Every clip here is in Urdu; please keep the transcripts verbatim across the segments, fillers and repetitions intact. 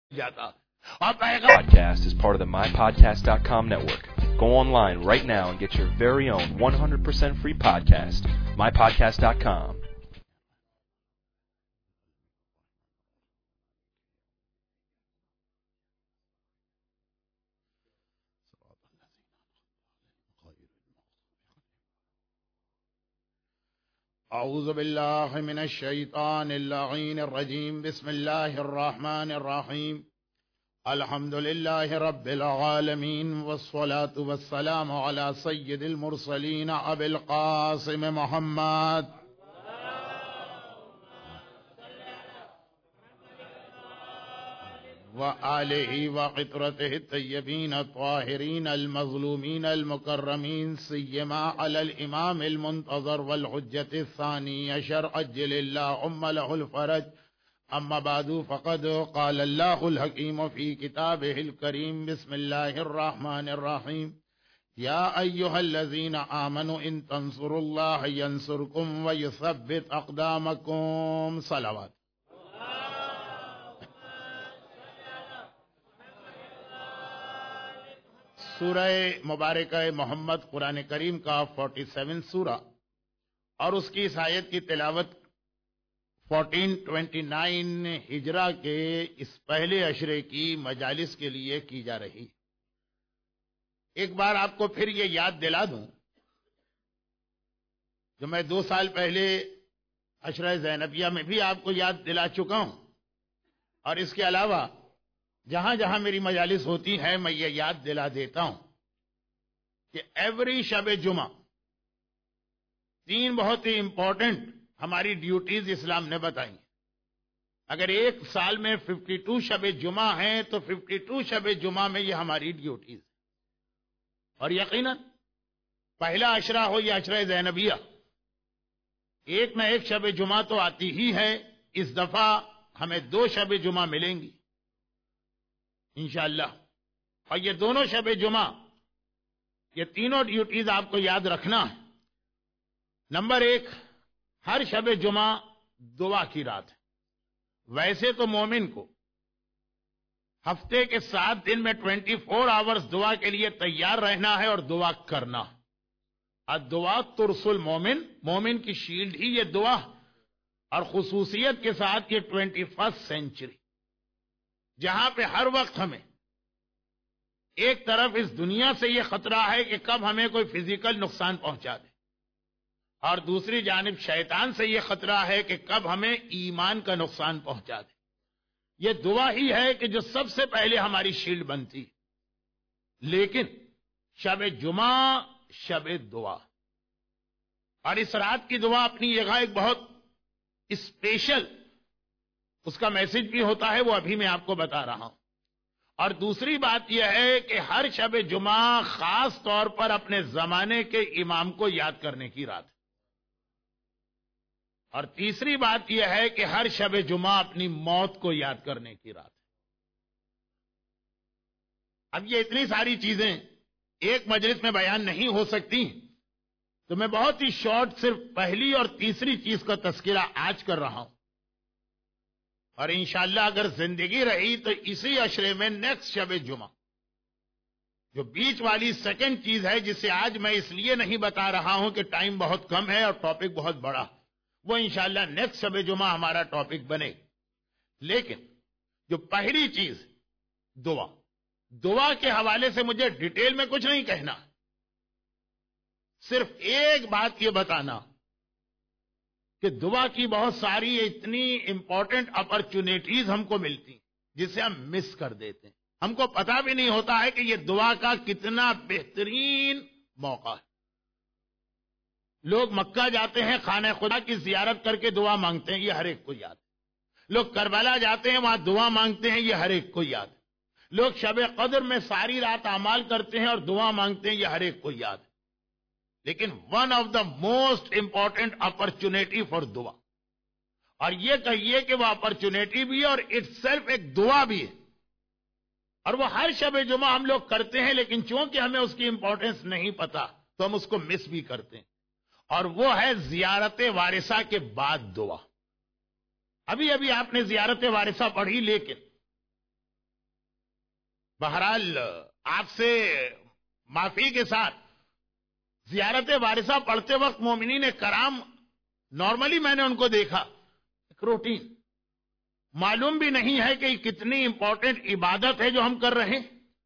جاتا اور پیغام Podcast is part of the my podcast dot com network. Go online right now and get your very own one hundred percent free podcast. my podcast dot com. اعوذ باللہ من الشیطان اللعین الرجیم بسم اللہ الرحمن الرحیم الحمد للہ رب العالمین والصلاة والسلام علی سید المرسلین ابی القاسم محمد وآلہ وقطرته الطیبین الطاہرین المظلومین المکرمین سیما علی الامام المنتظر والحجة الثانی عشر عجل اللہم له الفرج اما بعد فقد قال اللہ الحکیم فی کتابہ الکریم بسم اللہ الرحمن الرحیم یا ایہا الذین آمنوا ان تنصروا اللہ ینصرکم ویثبت اقدامکم صلوات. سورہ مبارکہ محمد قرآن کریم کا فورٹی سیون سورہ اور اس کی اس آیت کی تلاوت فورٹین ٹوینٹی نائن ہجرہ کے اس پہلے عشرے کی مجالس کے لیے کی جا رہی. ایک بار آپ کو پھر یہ یاد دلا دوں جو میں دو سال پہلے عشرہ زینبیہ میں بھی آپ کو یاد دلا چکا ہوں، اور اس کے علاوہ جہاں جہاں میری مجالس ہوتی ہیں میں یہ یاد دلا دیتا ہوں کہ ایوری شب جمعہ تین بہت ہی امپورٹنٹ ہماری ڈیوٹیز اسلام نے بتائی. اگر ایک سال میں ففٹی ٹو شب جمعہ ہیں تو ففٹی ٹو شب جمعہ میں یہ ہماری ڈیوٹیز، اور یقیناً پہلا عشرہ ہو یا عشرہ زینبیہ ایک نہ ایک شب جمعہ تو آتی ہی ہے. اس دفعہ ہمیں دو شب جمعہ ملیں گی انشاءاللہ، اور یہ دونوں شب جمعہ یہ تینوں ڈیوٹیز آپ کو یاد رکھنا ہے. نمبر ایک، ہر شب جمعہ دعا کی رات ہے. ویسے تو مومن کو ہفتے کے سات دن میں ٹوینٹی فور آورز دعا کے لیے تیار رہنا ہے اور دعا کرنا. الدعا ترس المومن، مومن کی شیلڈ ہی یہ دعا، اور خصوصیت کے ساتھ یہ ٹوینٹی فرسٹ سینچری جہاں پہ ہر وقت ہمیں ایک طرف اس دنیا سے یہ خطرہ ہے کہ کب ہمیں کوئی فزیکل نقصان پہنچا دے، اور دوسری جانب شیطان سے یہ خطرہ ہے کہ کب ہمیں ایمان کا نقصان پہنچا دے. یہ دعا ہی ہے کہ جو سب سے پہلے ہماری شیلڈ بنتی. لیکن شب جمعہ شب دعا، اور اس رات کی دعا اپنی جگہ ایک بہت اسپیشل اس کا میسج بھی ہوتا ہے، وہ ابھی میں آپ کو بتا رہا ہوں. اور دوسری بات یہ ہے کہ ہر شب جمعہ خاص طور پر اپنے زمانے کے امام کو یاد کرنے کی رات ہے. اور تیسری بات یہ ہے کہ ہر شب جمعہ اپنی موت کو یاد کرنے کی رات ہے. اب یہ اتنی ساری چیزیں ایک مجلس میں بیان نہیں ہو سکتی، تو میں بہت ہی شارٹ صرف پہلی اور تیسری چیز کا تذکرہ آج کر رہا ہوں، اور انشاءاللہ اگر زندگی رہی تو اسی عشرے میں نیکسٹ شب جمعہ جو بیچ والی سیکنڈ چیز ہے، جسے آج میں اس لیے نہیں بتا رہا ہوں کہ ٹائم بہت کم ہے اور ٹاپک بہت بڑا، وہ انشاءاللہ نیکسٹ شب جمعہ ہمارا ٹاپک بنے. لیکن جو پہلی چیز دعا، دعا کے حوالے سے مجھے ڈیٹیل میں کچھ نہیں کہنا، صرف ایک بات یہ بتانا کہ دعا کی بہت ساری اتنی امپورٹنٹ اپرچونیٹیز ہم کو ملتی جسے ہم مس کر دیتے ہیں. ہم کو پتا بھی نہیں ہوتا ہے کہ یہ دعا کا کتنا بہترین موقع ہے. لوگ مکہ جاتے ہیں، خانہ خدا کی زیارت کر کے دعا مانگتے ہیں، یہ ہر ایک کو یاد ہے. لوگ کربلا جاتے ہیں، وہاں دعا مانگتے ہیں، یہ ہر ایک کو یاد ہے. لوگ شب قدر میں ساری رات اعمال کرتے ہیں اور دعا مانگتے ہیں، یہ ہر ایک کو یاد ہے. لیکن one of the most important opportunity for دعا، اور یہ کہیے کہ وہ اپرچونیٹی بھی ہے اور اٹ سیلف ایک دعا بھی ہے، اور وہ ہر شب جمعہ ہم لوگ کرتے ہیں، لیکن چونکہ ہمیں اس کی امپورٹنس نہیں پتا تو ہم اس کو مس بھی کرتے ہیں. اور وہ ہے زیارت وارثہ کے بعد دعا. ابھی ابھی آپ نے زیارت وارثہ پڑھی، لیکن بہرحال آپ سے معافی کے ساتھ زیارت وارثہ پڑھتے وقت مومنین کرام نارملی میں نے ان کو دیکھا ایک روٹین، معلوم بھی نہیں ہے کہ کتنی امپورٹنٹ عبادت ہے جو ہم کر رہے ہیں.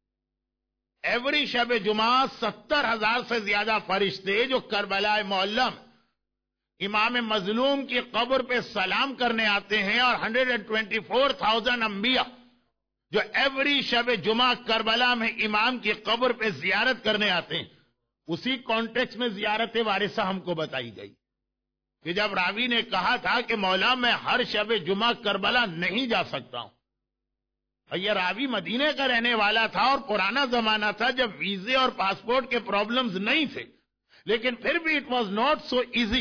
ایوری شب جمعہ ستر ہزار سے زیادہ فرشتے جو کربلا معلم امام مظلوم کی قبر پہ سلام کرنے آتے ہیں، اور hundred and twenty four thousand انبیاء جو ایوری شب جمعہ کربلا میں امام کی قبر پہ زیارت کرنے آتے ہیں، اسی کانٹیکس میں زیارت وارثہ ہم کو بتائی گئی کہ جب راوی نے کہا تھا کہ مولا میں ہر شب جمعہ کربلا نہیں جا سکتا ہوں، اور یہ راوی مدینے کا رہنے والا تھا اور پرانا زمانہ تھا جب ویزے اور پاسپورٹ کے پرابلمز نہیں تھے، لیکن پھر بھی it was not so easy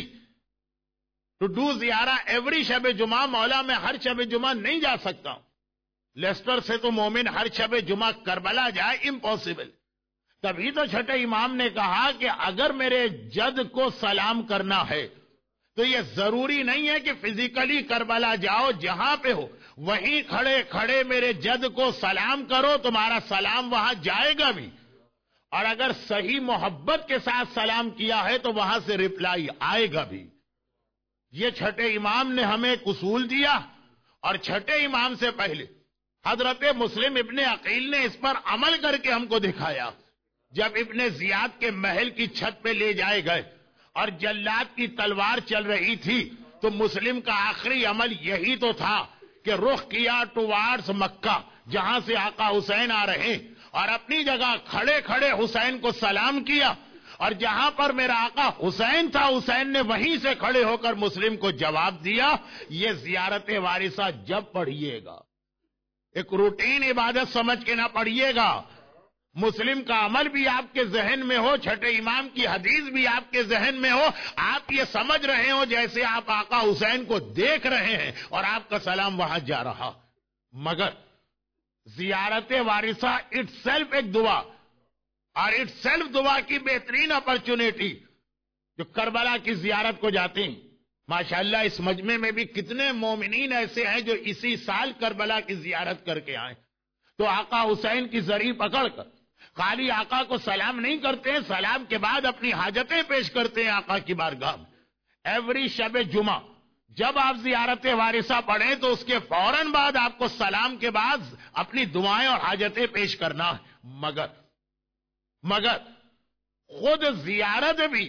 to do زیارہ ایوری شب جمعہ. مولا میں ہر شب جمعہ نہیں جا سکتا ہوں. لیسٹر سے تو مومن ہر شب جمعہ کربلا جائے امپاسبل. تبھی تو چھٹے امام نے کہا کہ اگر میرے جد کو سلام کرنا ہے تو یہ ضروری نہیں ہے کہ فزیکلی کربلا جاؤ، جہاں پہ ہو وہیں کھڑے کھڑے میرے جد کو سلام کرو، تمہارا سلام وہاں جائے گا بھی، اور اگر صحیح محبت کے ساتھ سلام کیا ہے تو وہاں سے ریپلائی آئے گا بھی. یہ چھٹے امام نے ہمیں ایک اصول دیا، اور چھٹے امام سے پہلے حضرت مسلم ابن عقیل نے اس پر عمل کر کے ہم کو دکھایا. جب ابن زیاد کے محل کی چھت پہ لے جائے گئے اور جلاد کی تلوار چل رہی تھی تو مسلم کا آخری عمل یہی تو تھا کہ رخ کیا ٹوارڈز مکہ جہاں سے آقا حسین آ رہے، اور اپنی جگہ کھڑے کھڑے حسین کو سلام کیا، اور جہاں پر میرا آقا حسین تھا حسین نے وہیں سے کھڑے ہو کر مسلم کو جواب دیا. یہ زیارت وارثہ جب پڑھیے گا ایک روٹین عبادت سمجھ کے نہ پڑھیے گا، مسلم کا عمل بھی آپ کے ذہن میں ہو، چھٹے امام کی حدیث بھی آپ کے ذہن میں ہو، آپ یہ سمجھ رہے ہو جیسے آپ آقا حسین کو دیکھ رہے ہیں اور آپ کا سلام وہاں جا رہا. مگر زیارت وارثہ اٹ سیلف ایک دعا، اور اٹ سیلف دعا کی بہترین اپرچونیٹی جو کربلا کی زیارت کو جاتے ہیں. ماشاءاللہ اس مجمع میں بھی کتنے مومنین ایسے ہیں جو اسی سال کربلا کی زیارت کر کے آئے، تو آقا حسین کی زری پکڑ کر خالی آقا کو سلام نہیں کرتے ہیں، سلام کے بعد اپنی حاجتیں پیش کرتے ہیں آقا کی بارگاہ میں. ایوری شب جمعہ جب آپ زیارت وارثہ پڑھیں تو اس کے فوراً بعد آپ کو سلام کے بعد اپنی دعائیں اور حاجتیں پیش کرنا ہے. مگر مگر خود زیارت بھی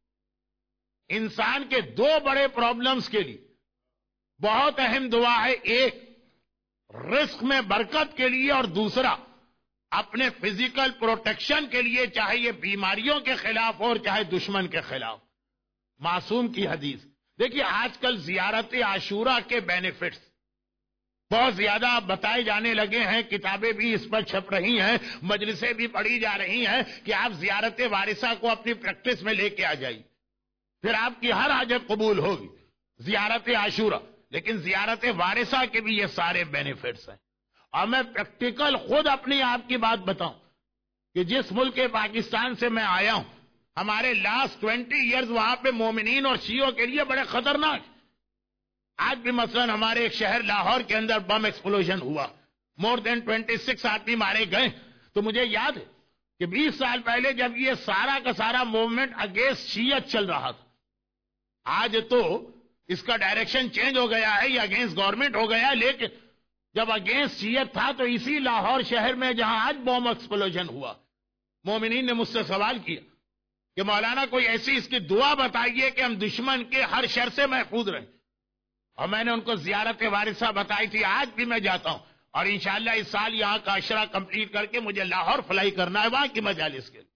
انسان کے دو بڑے پرابلمز کے لیے بہت اہم دعا ہے. ایک رزق میں برکت کے لیے، اور دوسرا اپنے فزیکل پروٹیکشن کے لیے، چاہے یہ بیماریوں کے خلاف ہو اور چاہے دشمن کے خلاف. معصوم کی حدیث دیکھیے، آج کل زیارت عاشورہ کے بینیفٹس بہت زیادہ بتائے جانے لگے ہیں، کتابیں بھی اس پر چھپ رہی ہیں، مجلسیں بھی پڑھی جا رہی ہیں کہ آپ زیارت وارثہ کو اپنی پریکٹس میں لے کے آ جائیے، پھر آپ کی ہر حاجت قبول ہوگی. زیارت عاشورہ، لیکن زیارت وارثہ کے بھی یہ سارے بینیفٹس ہیں. اور میں پریکٹیکل خود اپنی آپ کی بات بتاؤں کہ جس ملک پاکستان سے میں آیا ہوں، ہمارے لاسٹ ٹوینٹی ایئرز وہاں پہ مومنین اور شیعوں کے لیے بڑے خطرناک. آج بھی مثلا ہمارے ایک شہر لاہور کے اندر بم ایکسپلوژن ہوا، مور دین ٹوینٹی سکس آدمی مارے گئے. تو مجھے یاد ہے کہ بیس سال پہلے جب یہ سارا کا سارا موومنٹ اگینسٹ شیعت چل رہا تھا، آج تو اس کا ڈائریکشن چینج ہو گیا ہے، یہ اگینسٹ گورنمنٹ ہو گیا. لیکن جب اگینسٹ شیعت تھا تو اسی لاہور شہر میں جہاں آج بم ایکسپلوژن ہوا، مومنین نے مجھ سے سوال کیا کہ مولانا کوئی ایسی اس کی دعا بتائیے کہ ہم دشمن کے ہر شر سے محفوظ رہیں. اور میں نے ان کو زیارت وارثہ بتائی تھی. آج بھی میں جاتا ہوں اور انشاءاللہ اس سال یہاں کا عشرہ کمپلیٹ کر کے مجھے لاہور فلائی کرنا ہے وہاں کی مجالس کے لیے.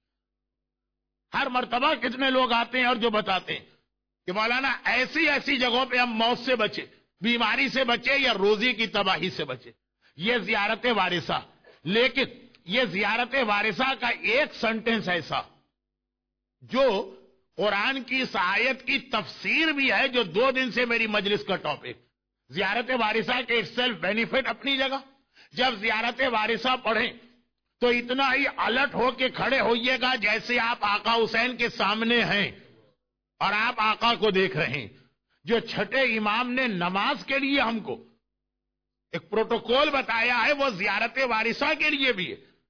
ہر مرتبہ کتنے لوگ آتے ہیں اور جو بتاتے ہیں کہ مولانا ایسی ایسی جگہوں پہ ہم موت سے بچے، بیماری سے بچے یا روزی کی تباہی سے بچے. یہ زیارت وارثہ. لیکن یہ زیارت وارثہ کا ایک سنٹنس ایسا جو قرآن کی اس آیت کی تفسیر بھی ہے، جو دو دن سے میری مجلس کا ٹاپک. زیارت وارثہ کے اٹ سیلف بینیفٹ اپنی جگہ. جب زیارت وارثہ پڑھیں تو اتنا ہی الرٹ ہو کے کھڑے ہوئیے گا جیسے آپ آقا حسین کے سامنے ہیں اور آپ آقا کو دیکھ رہے ہیں. جو چھٹے امام نے نماز کے لیے ہم کو ایک پروٹوکول بتایا ہے وہ زیارت وارثہ کے لیے بھی ہے.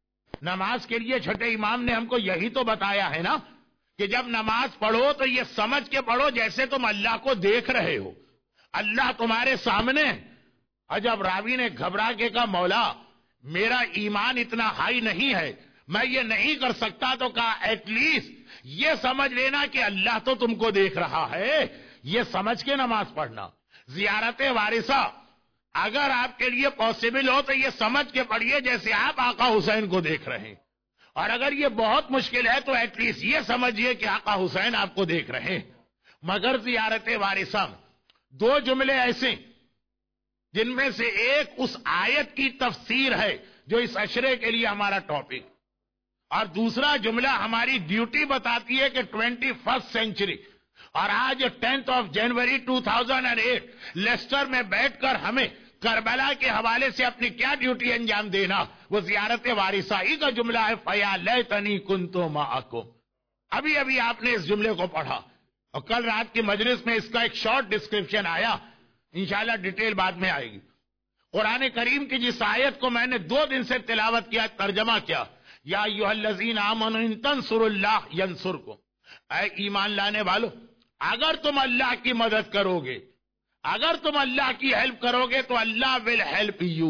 نماز کے لیے چھٹے امام نے ہم کو یہی تو بتایا ہے نا کہ جب نماز پڑھو تو یہ سمجھ کے پڑھو جیسے تم اللہ کو دیکھ رہے ہو، اللہ تمہارے سامنے۔ اور جب راوی نے گھبرا کے کہا مولا میرا ایمان اتنا ہائی نہیں ہے، میں یہ نہیں کر سکتا، تو کہا ایٹ لیسٹ یہ سمجھ لینا کہ اللہ تو تم کو دیکھ رہا ہے، یہ سمجھ کے نماز پڑھنا۔ زیارت وارثہ اگر آپ کے لیے پاسبل ہو تو یہ سمجھ کے پڑھیے جیسے آپ آقا حسین کو دیکھ رہے ہیں، اور اگر یہ بہت مشکل ہے تو ایٹ لیسٹ یہ سمجھیے کہ آقا حسین آپ کو دیکھ رہے ہیں۔ مگر زیارت وارثہ دو جملے ایسے جن میں سے ایک اس آیت کی تفسیر ہے جو اس عشرے کے لیے ہمارا ٹاپک، اور دوسرا جملہ ہماری ڈیوٹی بتاتی ہے کہ ٹوینٹی فرسٹ سینچری اور آج tenth of January two thousand and eight Leicester میں بیٹھ کر ہمیں کربلا کے حوالے سے اپنی کیا ڈیوٹی انجام دینا، وہ زیارت وارثہ ہی کا جملہ ہے، فیا لیتنی کنت معکم۔ ابھی ابھی آپ نے اس جملے کو پڑھا، اور کل رات کی مجلس میں اس کا ایک شارٹ ڈسکرپشن آیا، انشاءاللہ ڈیٹیل بعد میں آئے گی۔ قرآن کریم کی جس آیت کو میں نے دو دن سے تلاوت کیا، ترجمہ کیا، یا ایھا الذین آمنوا ان تنصروا اللہ ینصرکم، اے ایمان لانے والو اگر تم اللہ کی مدد کرو گے، اگر تم اللہ کی ہیلپ کرو گے تو اللہ ول ہیلپ یو۔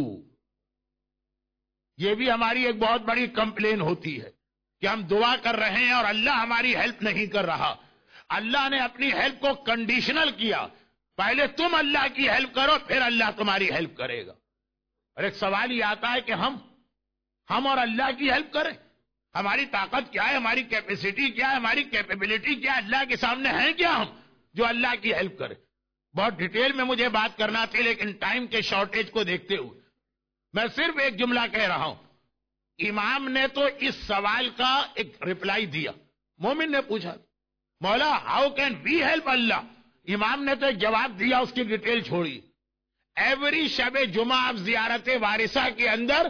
یہ بھی ہماری ایک بہت بڑی کمپلین ہوتی ہے کہ ہم دعا کر رہے ہیں اور اللہ ہماری ہیلپ نہیں کر رہا۔ اللہ نے اپنی ہیلپ کو کنڈیشنل کیا، پہلے تم اللہ کی ہیلپ کرو پھر اللہ تمہاری ہیلپ کرے گا۔ اور ایک سوال یہ آتا ہے کہ ہم ہم اور اللہ کی ہیلپ کریں، ہماری طاقت کیا ہے، ہماری کیپیسٹی کیا ہے، ہماری کیپیبلٹی کیا ہے، اللہ کے سامنے ہیں کیا ہم جو اللہ کی ہیلپ کرے؟ بہت ڈیٹیل میں مجھے بات کرنا تھی لیکن ٹائم کے شارٹیج کو دیکھتے ہوئے میں صرف ایک جملہ کہہ رہا ہوں۔ امام نے تو اس سوال کا ایک ریپلائی دیا، مومن نے پوچھا مولا ہاؤ کین وی ہیلپ اللہ، امام نے تو ایک جواب دیا، اس کی ڈیٹیل چھوڑی۔ ایوری شب جمعہ آپ زیارت وارثہ کے اندر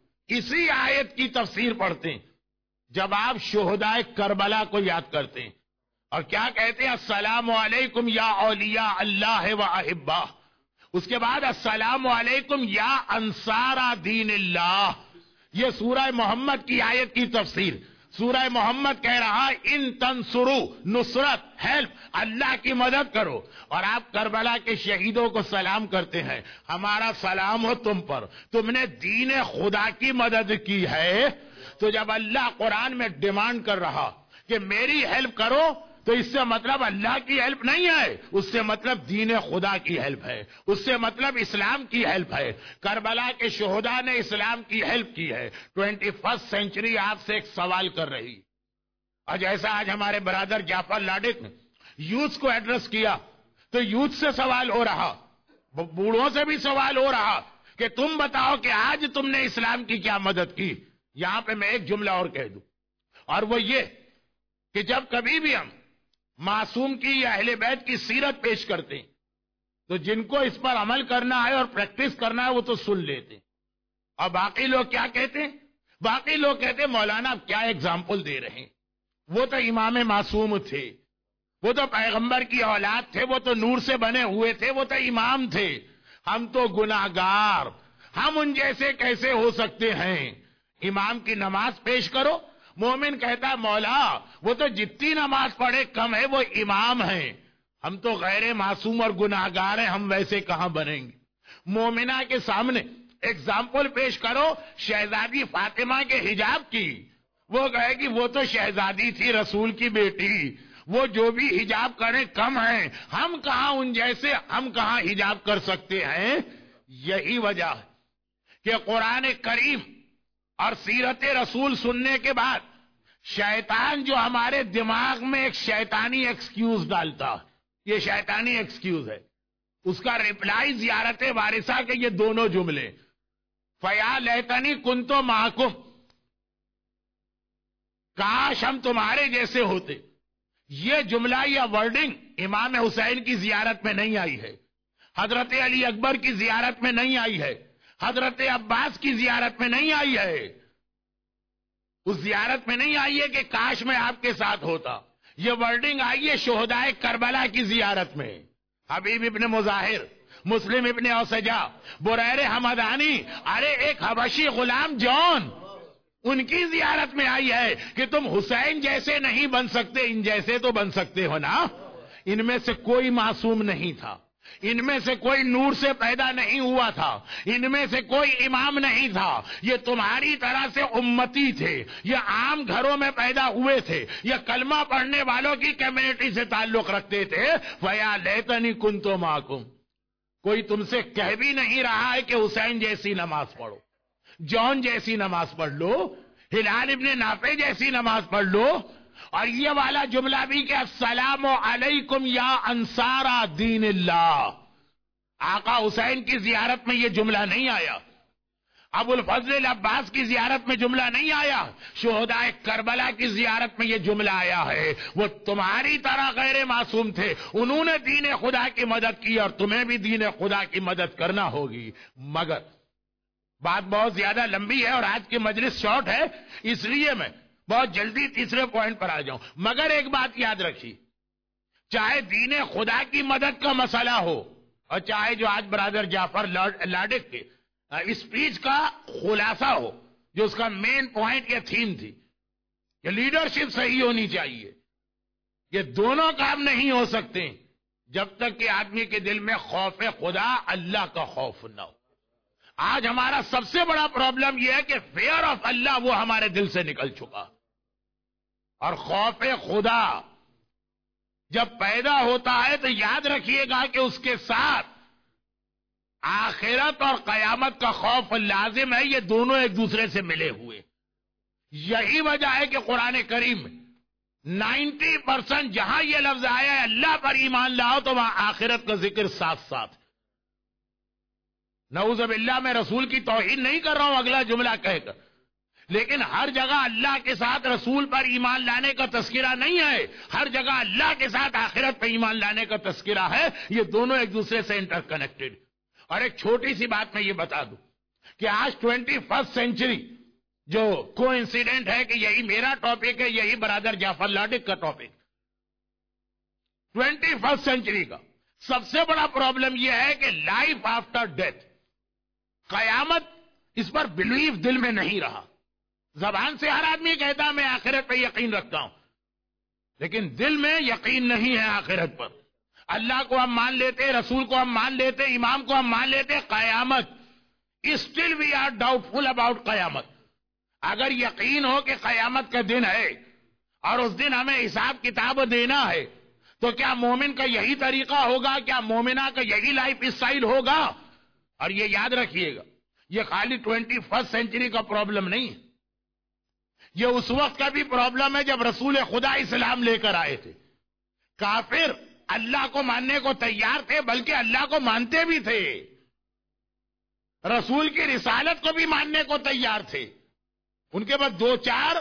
اسی آیت کی تفسیر پڑھتے ہیں جب آپ شہدائے کربلا کو یاد کرتے ہیں، اور کیا کہتے ہیں؟ السلام علیکم یا اولیاء اللہ و احبہ، اس کے بعد السلام علیکم یا انصار دین اللہ۔ یہ سورہ محمد کی آیت کی تفسیر۔ سورہ محمد کہہ رہا ان تنصرو، نصرت، ہیلپ، اللہ کی مدد کرو، اور آپ کربلا کے شہیدوں کو سلام کرتے ہیں، ہمارا سلام ہو تم پر، تم نے دین خدا کی مدد کی ہے۔ تو جب اللہ قرآن میں ڈیمانڈ کر رہا کہ میری ہیلپ کرو تو اس سے مطلب اللہ کی ہیلپ نہیں ہے، اس سے مطلب دین خدا کی ہیلپ ہے، اس سے مطلب اسلام کی ہیلپ ہے۔ کربلا کے شہداء نے اسلام کی ہیلپ کی ہے۔ ٹوینٹی فرسٹ سینچری آپ سے ایک سوال کر رہی، اور جیسا آج ہمارے برادر جعفر لاڈک نے یوتھ کو ایڈریس کیا تو یوتھ سے سوال ہو رہا، بوڑھوں سے بھی سوال ہو رہا کہ تم بتاؤ کہ آج تم نے اسلام کی کیا مدد کی۔ یہاں پہ میں ایک جملہ اور کہہ دوں، اور وہ یہ کہ جب کبھی بھی ہم معصوم کی یا اہل بیت کی سیرت پیش کرتے ہیں تو جن کو اس پر عمل کرنا ہے اور پریکٹس کرنا ہے وہ تو سن لیتے ہیں، اور باقی لوگ کیا کہتے ہیں؟ باقی لوگ کہتے ہیں مولانا آپ کیا ایگزامپل دے رہے ہیں، وہ تو امام معصوم تھے، وہ تو پیغمبر کی اولاد تھے، وہ تو نور سے بنے ہوئے تھے، وہ تو امام تھے، ہم تو گناہگار، ہم ان جیسے کیسے ہو سکتے ہیں؟ امام کی نماز پیش کرو، مومن کہتا ہے مولا وہ تو جتنی نماز پڑھے کم ہے، وہ امام ہیں، ہم تو غیر معصوم اور گناہگار ہیں، ہم ویسے کہاں بنیں گے؟ مومنہ کے سامنے ایگزامپل پیش کرو شہزادی فاطمہ کے حجاب کی، وہ کہے کہ وہ تو شہزادی تھی، رسول کی بیٹی، وہ جو بھی حجاب کریں کم ہیں، ہم کہاں ان جیسے، ہم کہاں حجاب کر سکتے ہیں؟ یہی وجہ ہے کہ قرآن کریم اور سیرت رسول سننے کے بعد شیطان جو ہمارے دماغ میں ایک شیطانی ایکسکیوز ڈالتا، یہ شیطانی ایکسکیوز ہے، اس کا ریپلائی زیارت وارثہ کے یہ دونوں جملے، فیا لیتنی کنت معکم، کاش ہم تمہارے جیسے ہوتے۔ یہ جملہ یا ورڈنگ امام حسین کی زیارت میں نہیں آئی ہے، حضرت علی اکبر کی زیارت میں نہیں آئی ہے، حضرت عباس کی زیارت میں نہیں آئی ہے، اس زیارت میں نہیں آئی ہے کہ کاش میں آپ کے ساتھ ہوتا۔ یہ ورڈنگ آئی ہے شہدائے کربلا کی زیارت میں، حبیب ابن مظاہر، مسلم ابن اوسجا، بریر حمدانی، ارے ایک حبشی غلام جون، ان کی زیارت میں آئی ہے کہ تم حسین جیسے نہیں بن سکتے، ان جیسے تو بن سکتے ہو نا. ان میں سے کوئی معصوم نہیں تھا، ان میں سے کوئی نور سے پیدا نہیں ہوا تھا، ان میں سے کوئی امام نہیں تھا. یہ تمہاری طرح سے امتی تھے، یہ عام گھروں میں پیدا ہوئے تھے، یہ کلمہ پڑھنے والوں کی کمیونٹی سے تعلق رکھتے تھے. فَيَا لَيْتَنِي كُنْتُ مَعَكُمْ. کوئی تم سے کہہ بھی نہیں رہا ہے کہ حسین جیسی نماز پڑھو، جون جیسی نماز پڑھ لو، ہلال ابن نافع جیسی نماز پڑھ لو. اور یہ والا جملہ بھی کہ السلام علیکم یا انصار دین اللہ. آقا حسین کی زیارت میں یہ جملہ نہیں آیا، ابو الفضل عباس کی زیارت میں جملہ نہیں آیا، شہداء کربلا کی زیارت میں یہ جملہ آیا ہے. وہ تمہاری طرح غیر معصوم تھے، انہوں نے دین خدا کی مدد کی اور تمہیں بھی دین خدا کی مدد کرنا ہوگی. مگر بات بہت زیادہ لمبی ہے اور آج کی مجلس شارٹ ہے، اس لیے میں بہت جلدی تیسرے پوائنٹ پر آ جاؤں. مگر ایک بات یاد رکھیے، چاہے دین خدا کی مدد کا مسئلہ ہو اور چاہے جو آج برادر جعفر لاڈک کے اسپیچ کا خلاصہ ہو، جو اس کا مین پوائنٹ یا تھیم تھی کہ لیڈرشپ صحیح ہونی چاہیے، یہ دونوں کام نہیں ہو سکتے جب تک کہ آدمی کے دل میں خوف خدا، اللہ کا خوف نہ ہو. آج ہمارا سب سے بڑا پرابلم یہ ہے کہ فیئر آف اللہ وہ ہمارے دل سے نکل چکا، اور خوف خدا جب پیدا ہوتا ہے تو یاد رکھیے گا کہ اس کے ساتھ آخرت اور قیامت کا خوف لازم ہے. یہ دونوں ایک دوسرے سے ملے ہوئے. یہی وجہ ہے کہ قرآن کریم میں نائنٹی پرسنٹ جہاں یہ لفظ آیا ہے اللہ پر ایمان لاؤ تو وہاں آخرت کا ذکر ساتھ ساتھ. نعوذ باللہ میں رسول کی توہین نہیں کر رہا ہوں اگلا جملہ کہہ کر، لیکن ہر جگہ اللہ کے ساتھ رسول پر ایمان لانے کا تذکرہ نہیں ہے، ہر جگہ اللہ کے ساتھ آخرت پر ایمان لانے کا تذکرہ ہے. یہ دونوں ایک دوسرے سے انٹر کنیکٹڈ. اور ایک چھوٹی سی بات میں یہ بتا دوں کہ آج ٹوینٹی فرسٹ سینچری جو کو انسیڈنٹ ہے کہ یہی میرا ٹاپک ہے، یہی برادر جعفر لاڈک کا ٹاپک. ٹوینٹی فرسٹ سینچری کا سب سے بڑا پرابلم یہ ہے کہ لائف آفٹر ڈیتھ، قیامت، اس پر بلیف دل میں نہیں رہا. زبان سے ہر آدمی کہتا میں آخرت پہ یقین رکھتا ہوں، لیکن دل میں یقین نہیں ہے آخرت پر. اللہ کو ہم مان لیتے، رسول کو ہم مان لیتے، امام کو ہم مان لیتے، قیامت still we are doubtful about قیامت. اگر یقین ہو کہ قیامت کا دن ہے اور اس دن ہمیں حساب کتاب دینا ہے تو کیا مومن کا یہی طریقہ ہوگا؟ کیا مومنہ کا یہی لائف اسٹائل ہوگا؟ اور یہ یاد رکھیے گا، یہ خالی ٹوینٹی فرسٹ سینچری کا پرابلم نہیں ہے، یہ اس وقت کا بھی پرابلم ہے جب رسول خدا اسلام لے کر آئے تھے. کافر اللہ کو ماننے کو تیار تھے، بلکہ اللہ کو مانتے بھی تھے، رسول کی رسالت کو بھی ماننے کو تیار تھے. ان کے بعد دو چار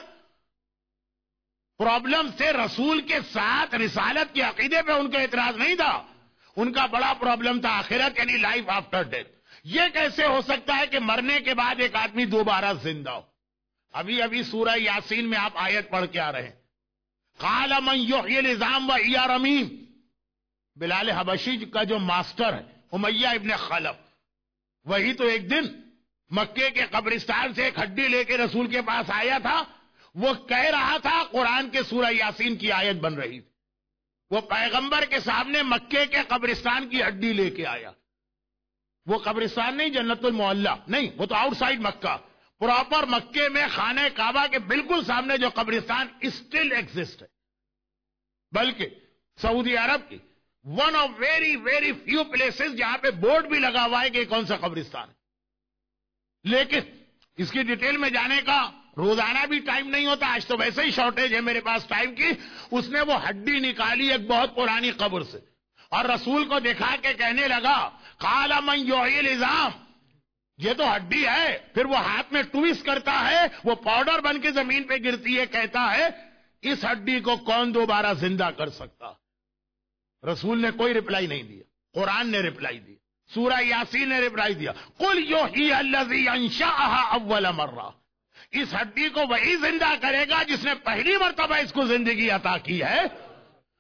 پرابلم تھے. رسول کے ساتھ رسالت کے عقیدے پہ ان کا اعتراض نہیں تھا، ان کا بڑا پرابلم تھا آخرت، یعنی لائف آفٹر ڈیتھ. یہ کیسے ہو سکتا ہے کہ مرنے کے بعد ایک آدمی دوبارہ زندہ ہو؟ ابھی ابھی سورہ یاسین میں آپ آیت پڑھ کے آ رہے ہیں، قال من یحیی العظام وہی رمیم. بلال حبشی کا جو ماسٹر ہے امیہ ابن خلف، وہی تو ایک دن مکے کے قبرستان سے ایک ہڈی لے کے رسول کے پاس آیا تھا. وہ کہہ رہا تھا قرآن کے سورہ یاسین کی آیت بن رہی تھی. وہ پیغمبر کے سامنے مکے کے قبرستان کی ہڈی لے کے آیا. وہ قبرستان نہیں جنت المعلا نہیں، وہ تو آؤٹ سائڈ مکہ، پراپر مکے میں خانہ کعبہ کے بالکل سامنے جو قبرستان اسٹل ایگزسٹ ہے، بلکہ سعودی عرب کی one of very very few places جہاں پہ بورڈ بھی لگا ہوا ہے کہ کون سا قبرستان ہے. لیکن اس کی ڈیٹیل میں جانے کا روزانہ بھی ٹائم نہیں ہوتا، آج تو ویسے ہی شارٹیج ہے میرے پاس ٹائم کی. اس نے وہ ہڈی نکالی ایک بہت پرانی قبر سے اور رسول کو دکھا کے کہنے لگا قال من یحیی العظام، یہ تو ہڈی ہے. پھر وہ ہاتھ میں ٹویسٹ کرتا ہے، وہ پاؤڈر بن کے زمین پہ گرتی ہے، کہتا ہے اس ہڈی کو کون دوبارہ زندہ کر سکتا؟ رسول نے کوئی رپلائی نہیں دیا، قرآن نے رپلائی دیا، سورہ یاسین نے رپلائی دیا، قل یحیی الذی انشأها اول مرہ. اس ہڈی کو وہی زندہ کرے گا جس نے پہلی مرتبہ اس کو زندگی عطا کی ہے.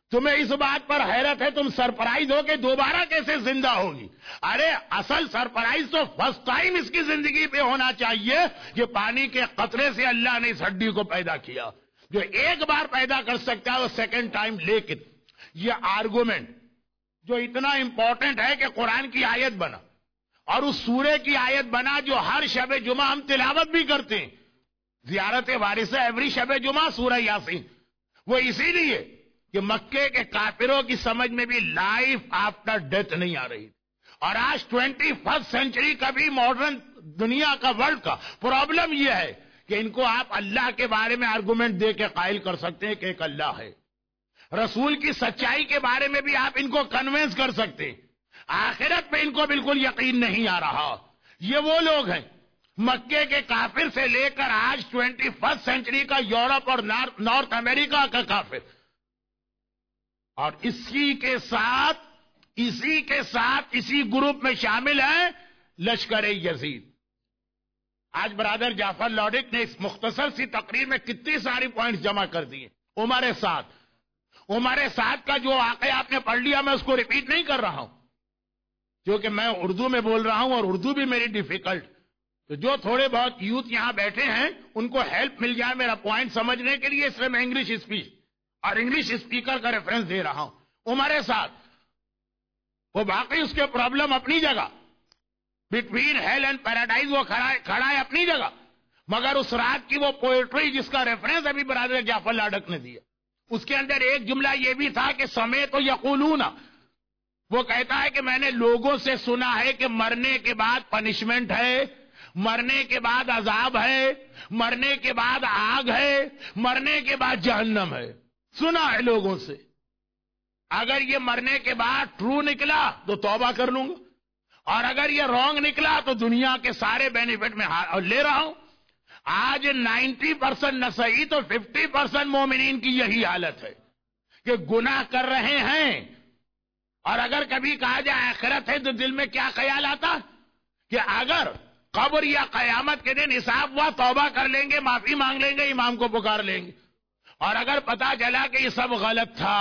تمہیں اس بات پر حیرت ہے، تم سرپرائز ہو کہ دوبارہ کیسے زندہ ہوگی؟ ارے اصل سرپرائز تو فرسٹ ٹائم اس کی زندگی پہ ہونا چاہیے کہ پانی کے قطرے سے اللہ نے اس ہڈی کو پیدا کیا. جو ایک بار پیدا کر سکتا ہے وہ سیکنڈ ٹائم. لیکن یہ آرگومنٹ جو اتنا امپورٹنٹ ہے کہ قرآن کی آیت بنا اور اس سورے کی آیت بنا جو ہر شب جمعہ ہم تلاوت بھی کرتے ہیں، زیارت وارثہ ایوری شب جمعہ سورہ یاسین، وہ اسی لیے کہ مکے کے کافروں کی سمجھ میں بھی لائف آفٹر ڈیتھ نہیں آ رہی. اور آج ٹوینٹی فرسٹ سینچری کا بھی ماڈرن دنیا کا ورلڈ کا پرابلم یہ ہے کہ ان کو آپ اللہ کے بارے میں آرگومنٹ دے کے قائل کر سکتے ہیں کہ ایک اللہ ہے. رسول کی سچائی کے بارے میں بھی آپ ان کو کنونس کر سکتے ہیں. آخرت پہ ان کو بالکل یقین نہیں آ رہا. یہ وہ لوگ ہیں مکے کے کافر سے لے کر آج ٹوینٹی فرسٹ سینچری کا یورپ اور نارتھ امریکہ کا کافر. اور اسی کے ساتھ اسی کے ساتھ اسی گروپ میں شامل ہیں لشکر یزید. آج برادر جعفر لاڈک نے اس مختصر سی تقریر میں کتنی ساری پوائنٹس جمع کر دیے. عمر سعد عمر سعد کا جو واقعہ آپ نے پڑھ لیا، میں اس کو ریپیٹ نہیں کر رہا ہوں کیونکہ میں اردو میں بول رہا ہوں اور اردو بھی میری ڈیفیکلٹ. تو جو تھوڑے بہت یوتھ یہاں بیٹھے ہیں ان کو ہیلپ مل جائے میرا پوائنٹ سمجھنے کے لیے، اس لیے میں انگلش اسپیچ اور انگلش اسپیکر کا ریفرنس دے رہا ہوں. عمر سعد وہ باقی اس کے پرابلم اپنی جگہ، بٹوین ہیل اینڈ پیراڈائز وہ کھڑا ہے اپنی جگہ، مگر اس رات کی وہ پوئٹری جس کا ریفرنس ابھی برادر جعفر لاڈک نے دیا، اس کے اندر ایک جملہ یہ بھی تھا کہ سمے تو یقولون، وہ کہتا ہے کہ میں نے لوگوں سے سنا ہے کہ مرنے کے بعد پنشمنٹ ہے، مرنے کے بعد عذاب ہے، مرنے کے بعد آگ ہے، مرنے کے بعد جہنم ہے. سنا ہے لوگوں سے. اگر یہ مرنے کے بعد ٹرو نکلا تو توبہ کر لوں گا، اور اگر یہ رانگ نکلا تو دنیا کے سارے بینیفٹ میں لے رہا ہوں. آج نائنٹی پرسنٹ نہ صحیح تو ففٹی پرسنٹ مومنین کی یہی حالت ہے کہ گناہ کر رہے ہیں، اور اگر کبھی کہا جائے آخرت ہے تو دل میں کیا خیال آتا کہ اگر قبر یا قیامت کے دن حساب ہوا توبہ کر لیں گے، معافی مانگ لیں گے، امام کو پکار لیں گے. اور اگر پتا چلا کہ یہ سب غلط تھا،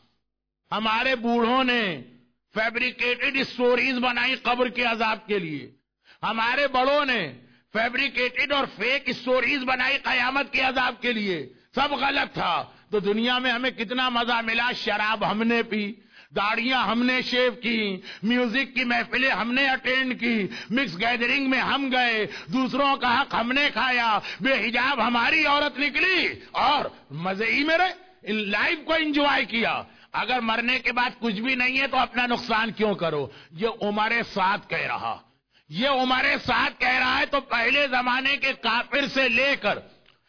ہمارے بوڑھوں نے فیبریکیٹڈ اسٹوریز بنائی قبر کے عذاب کے لیے، ہمارے بڑوں نے فیبریکیٹڈ اور فیک اسٹوریز بنائی قیامت کے عذاب کے لیے، سب غلط تھا. تو دنیا میں ہمیں کتنا مزہ ملا، شراب ہم نے پی، داڑیاں ہم نے شیو کی، میوزک کی محفلیں ہم نے اٹینڈ کی، مکس گیدرنگ میں ہم گئے، دوسروں کا حق ہم نے کھایا، بے حجاب ہماری عورت نکلی اور مزے ہی میرے لائف کو انجوائے کیا. اگر مرنے کے بعد کچھ بھی نہیں ہے تو اپنا نقصان کیوں کرو؟ یہ عمر سعد کہہ رہا یہ عمر سعد کہہ رہا ہے. تو پہلے زمانے کے کافر سے لے کر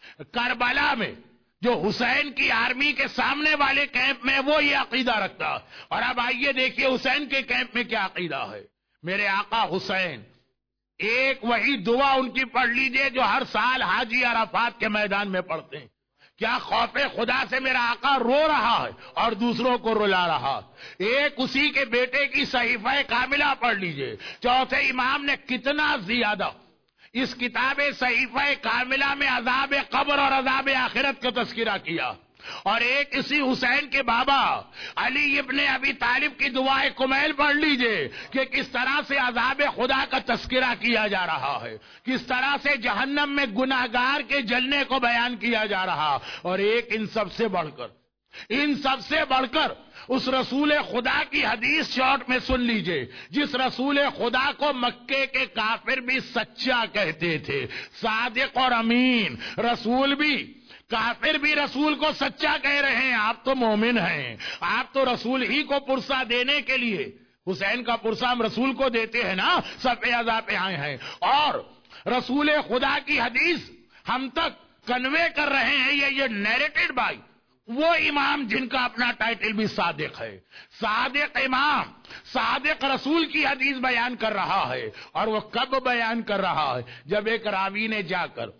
کربلا میں جو حسین کی آرمی کے سامنے والے کیمپ میں وہ یہ عقیدہ رکھتا. اور اب آئیے دیکھیے حسین کے کیمپ میں کیا عقیدہ ہے. میرے آقا حسین، ایک وہی دعا ان کی پڑھ لیجئے جو ہر سال حاجی عرفات کے میدان میں پڑھتے ہیں. کیا خوف خدا سے میرا آقا رو رہا ہے اور دوسروں کو رلا رہا. ایک اسی کے بیٹے کی صحیفہ کاملہ پڑھ لیجئے. چوتھے امام نے کتنا زیادہ اس کتاب صحیفہ کاملہ میں عذاب قبر اور عذاب آخرت کا تذکرہ کیا. اور ایک اسی حسین کے بابا علی ابن ابی طالب کی دعائے کمیل پڑھ لیجئے کہ کس طرح سے عذاب خدا کا تذکرہ کیا جا رہا ہے، کس طرح سے جہنم میں گناہگار کے جلنے کو بیان کیا جا رہا. اور ایک ان سب سے بڑھ کر ان سب سے بڑھ کر اس رسول خدا کی حدیث شارٹ میں سن لیجئے جس رسول خدا کو مکے کے کافر بھی سچا کہتے تھے، صادق اور امین. رسول بھی کافر بھی رسول کو سچا کہہ رہے ہیں. آپ تو مومن ہیں، آپ تو رسول ہی کو پرسہ دینے کے لیے حسین کا پرسہ ہم رسول کو دیتے ہیں نا، سب اعزاء پہ آئے ہیں. اور رسول خدا کی حدیث ہم تک کنوے کر رہے ہیں. یہ یہ نیریٹڈ بائی وہ امام جن کا اپنا ٹائٹل بھی صادق ہے. صادق امام، صادق رسول کی حدیث بیان کر رہا ہے. اور وہ کب بیان کر رہا ہے؟ جب ایک راوی نے جا کر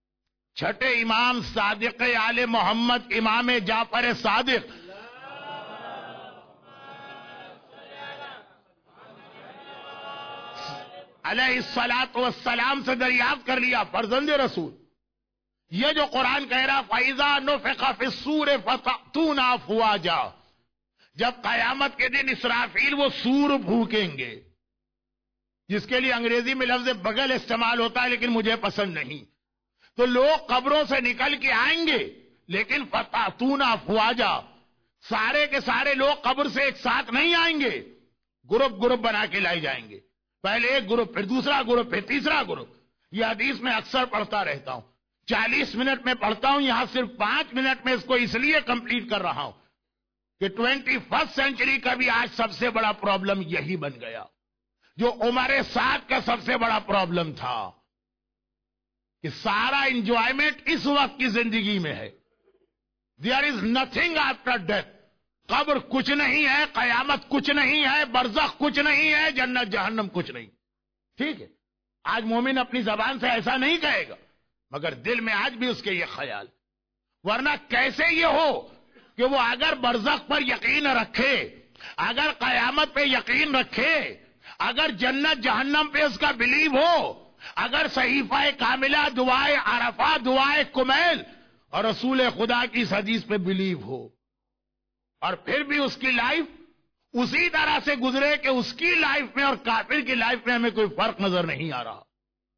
چھٹے امام صادق آل محمد امام جعفر صادق علیہ الصلاۃ والسلام سے دریافت کر لیا، فرزند رسول یہ جو قرآن کہہ رہا فَإِذَا نُفِخَ فِي الصُّورِ فَتَأْتُونَ أَفْوَاجًا، جب قیامت کے دن اسرافیل وہ سور پھونکیں گے، جس کے لیے انگریزی میں لفظ بغل استعمال ہوتا ہے لیکن مجھے پسند نہیں، تو لوگ قبروں سے نکل کے آئیں گے، لیکن فتاتون افواجا، سارے کے سارے لوگ قبر سے ایک ساتھ نہیں آئیں گے، گروپ گروپ بنا کے لائے جائیں گے، پہلے ایک گروپ، پھر دوسرا گروپ، پھر تیسرا گروپ۔ یہ حدیث میں اکثر پڑھتا رہتا ہوں، چالیس منٹ میں پڑھتا ہوں، یہاں صرف پانچ منٹ میں اس کو اس لیے کمپلیٹ کر رہا ہوں کہ ٹوینٹی فرسٹ سینچری کا بھی آج سب سے بڑا پرابلم یہی بن گیا جو عمر سعد کا سب سے بڑا پرابلم تھا، کہ سارا انجوائمنٹ اس وقت کی زندگی میں ہے۔ There is nothing after death, قبر کچھ نہیں ہے، قیامت کچھ نہیں ہے، برزخ کچھ نہیں ہے، جنت جہنم کچھ نہیں۔ ٹھیک ہے، آج مومن اپنی زبان سے ایسا نہیں کہے گا، مگر دل میں آج بھی اس کے یہ خیال، ورنہ کیسے یہ ہو کہ وہ اگر برزخ پر یقین رکھے، اگر قیامت پہ یقین رکھے، اگر جنت جہنم پہ اس کا بلیو ہو، اگر صحیفہ کاملہ، دعائے عرفہ، دعائے کمیل اور رسول خدا کی اس حدیث پہ بلیو ہو، اور پھر بھی اس کی لائف اسی طرح سے گزرے کہ اس کی لائف میں اور کافر کی لائف میں ہمیں کوئی فرق نظر نہیں آ رہا۔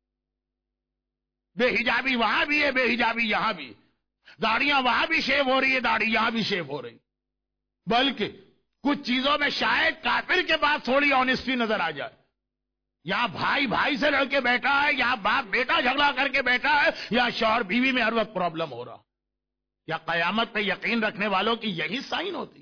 بے حجابی وہاں بھی ہے، بے حجابی یہاں بھی، داڑیاں وہاں بھی شیو ہو رہی ہے، داڑھی یہاں بھی شیو ہو رہی، بلکہ کچھ چیزوں میں شاید کافر کے بعد تھوڑی آنےسٹی نظر آ جائے۔ یہاں بھائی بھائی سے لڑ کے بیٹھا ہے، یہاں باپ بیٹا جھگڑا کر کے بیٹھا ہے، یا شوہر بیوی میں ہر وقت پرابلم ہو رہا، یا قیامت پہ یقین رکھنے والوں کی یہی سائن ہوتی۔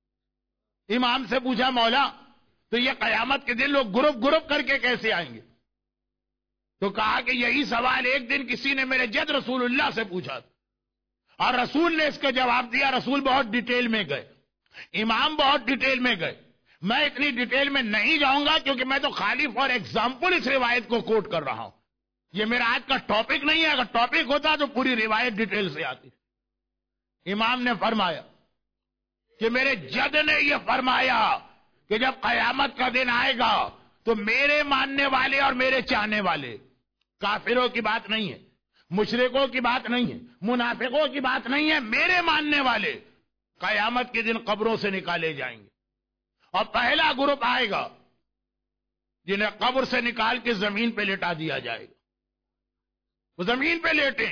امام سے پوچھا مولا تو یہ قیامت کے دن لوگ گروپ گروپ کر کے کیسے آئیں گے؟ تو کہا کہ یہی سوال ایک دن کسی نے میرے جد رسول اللہ سے پوچھا تھا، اور رسول نے اس کا جواب دیا۔ رسول بہت ڈیٹیل میں گئے، امام بہت ڈیٹیل میں گئے، میں اتنی ڈیٹیل میں نہیں جاؤں گا کیونکہ میں تو خالی فار ایگزامپل اس روایت کو کوٹ کر رہا ہوں، یہ میرا آج کا ٹاپک نہیں ہے، اگر ٹاپک ہوتا تو پوری روایت ڈیٹیل سے آتی۔ امام نے فرمایا کہ میرے جد نے یہ فرمایا کہ جب قیامت کا دن آئے گا تو میرے ماننے والے اور میرے چاہنے والے، کافروں کی بات نہیں ہے، مشرکوں کی بات نہیں ہے، منافقوں کی بات نہیں ہے، میرے ماننے والے قیامت کے دن قبروں سے نکالے جائیں گے، اور پہلا گروپ آئے گا جنہیں قبر سے نکال کے زمین پہ لٹا دیا جائے گا، وہ زمین پہ لیٹیں،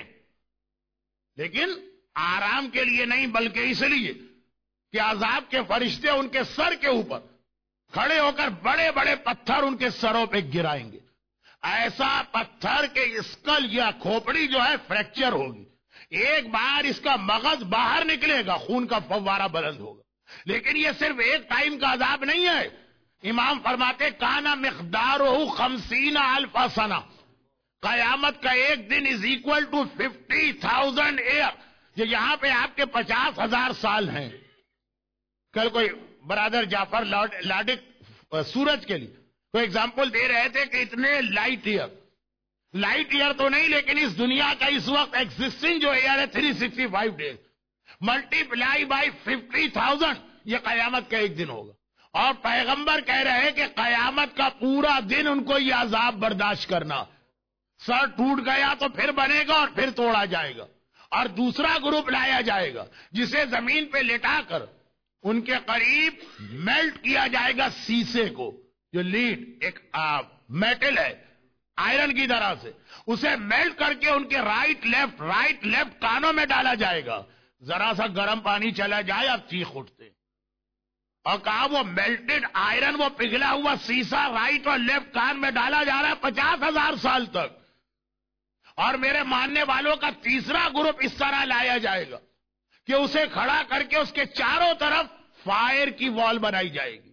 لیکن آرام کے لیے نہیں بلکہ اس لیے کہ عذاب کے فرشتے ان کے سر کے اوپر کھڑے ہو کر بڑے بڑے پتھر ان کے سروں پہ گرائیں گے، ایسا پتھر کہ اسکل یا کھوپڑی جو ہے فریکچر ہوگی، ایک بار اس کا مغز باہر نکلے گا، خون کا فوارہ بلند ہوگا۔ لیکن یہ صرف ایک ٹائم کا عذاب نہیں ہے، امام فرماتے کانا مقدارہ خمسین الف سنہ، قیامت کا ایک دن is equal to fifty thousand year, جو یہاں پہ آپ کے پچاس ہزار سال ہیں۔ کل کوئی برادر جعفر لاڈک سورج کے لیے کوئی ایگزامپل دے رہے تھے کہ اتنے لائٹ ایئر، لائٹ ایئر تو نہیں لیکن اس دنیا کا اس وقت ایگزسٹنگ جو ایئر ہے three sixty five days multiply by fifty thousand, یہ قیامت کا ایک دن ہوگا، اور پیغمبر کہہ رہے ہیں کہ قیامت کا پورا دن ان کو یہ عذاب برداشت کرنا، سر ٹوٹ گیا تو پھر بنے گا اور پھر توڑا جائے گا، اور دوسرا گروپ لایا جائے گا جسے زمین پہ لٹا کر ان کے قریب میلٹ کیا جائے گا سیسے کو، جو لیڈ ایک میٹل ہے آئرن کی طرح سے، اسے میلٹ کر کے ان کے رائٹ لیفٹ رائٹ لیفٹ کانوں میں ڈالا جائے گا، ذرا سا گرم پانی چلا جائے آپ چیخ اٹھتے، اور کہا وہ میلٹڈ آئرن، وہ پگھلا ہوا سیسا رائٹ اور لیفٹ کان میں ڈالا جا رہا ہے پچاس ہزار سال تک، اور میرے ماننے والوں کا تیسرا گروپ اس طرح لایا جائے گا کہ اسے کھڑا کر کے اس کے چاروں طرف فائر کی وال بنائی جائے گی،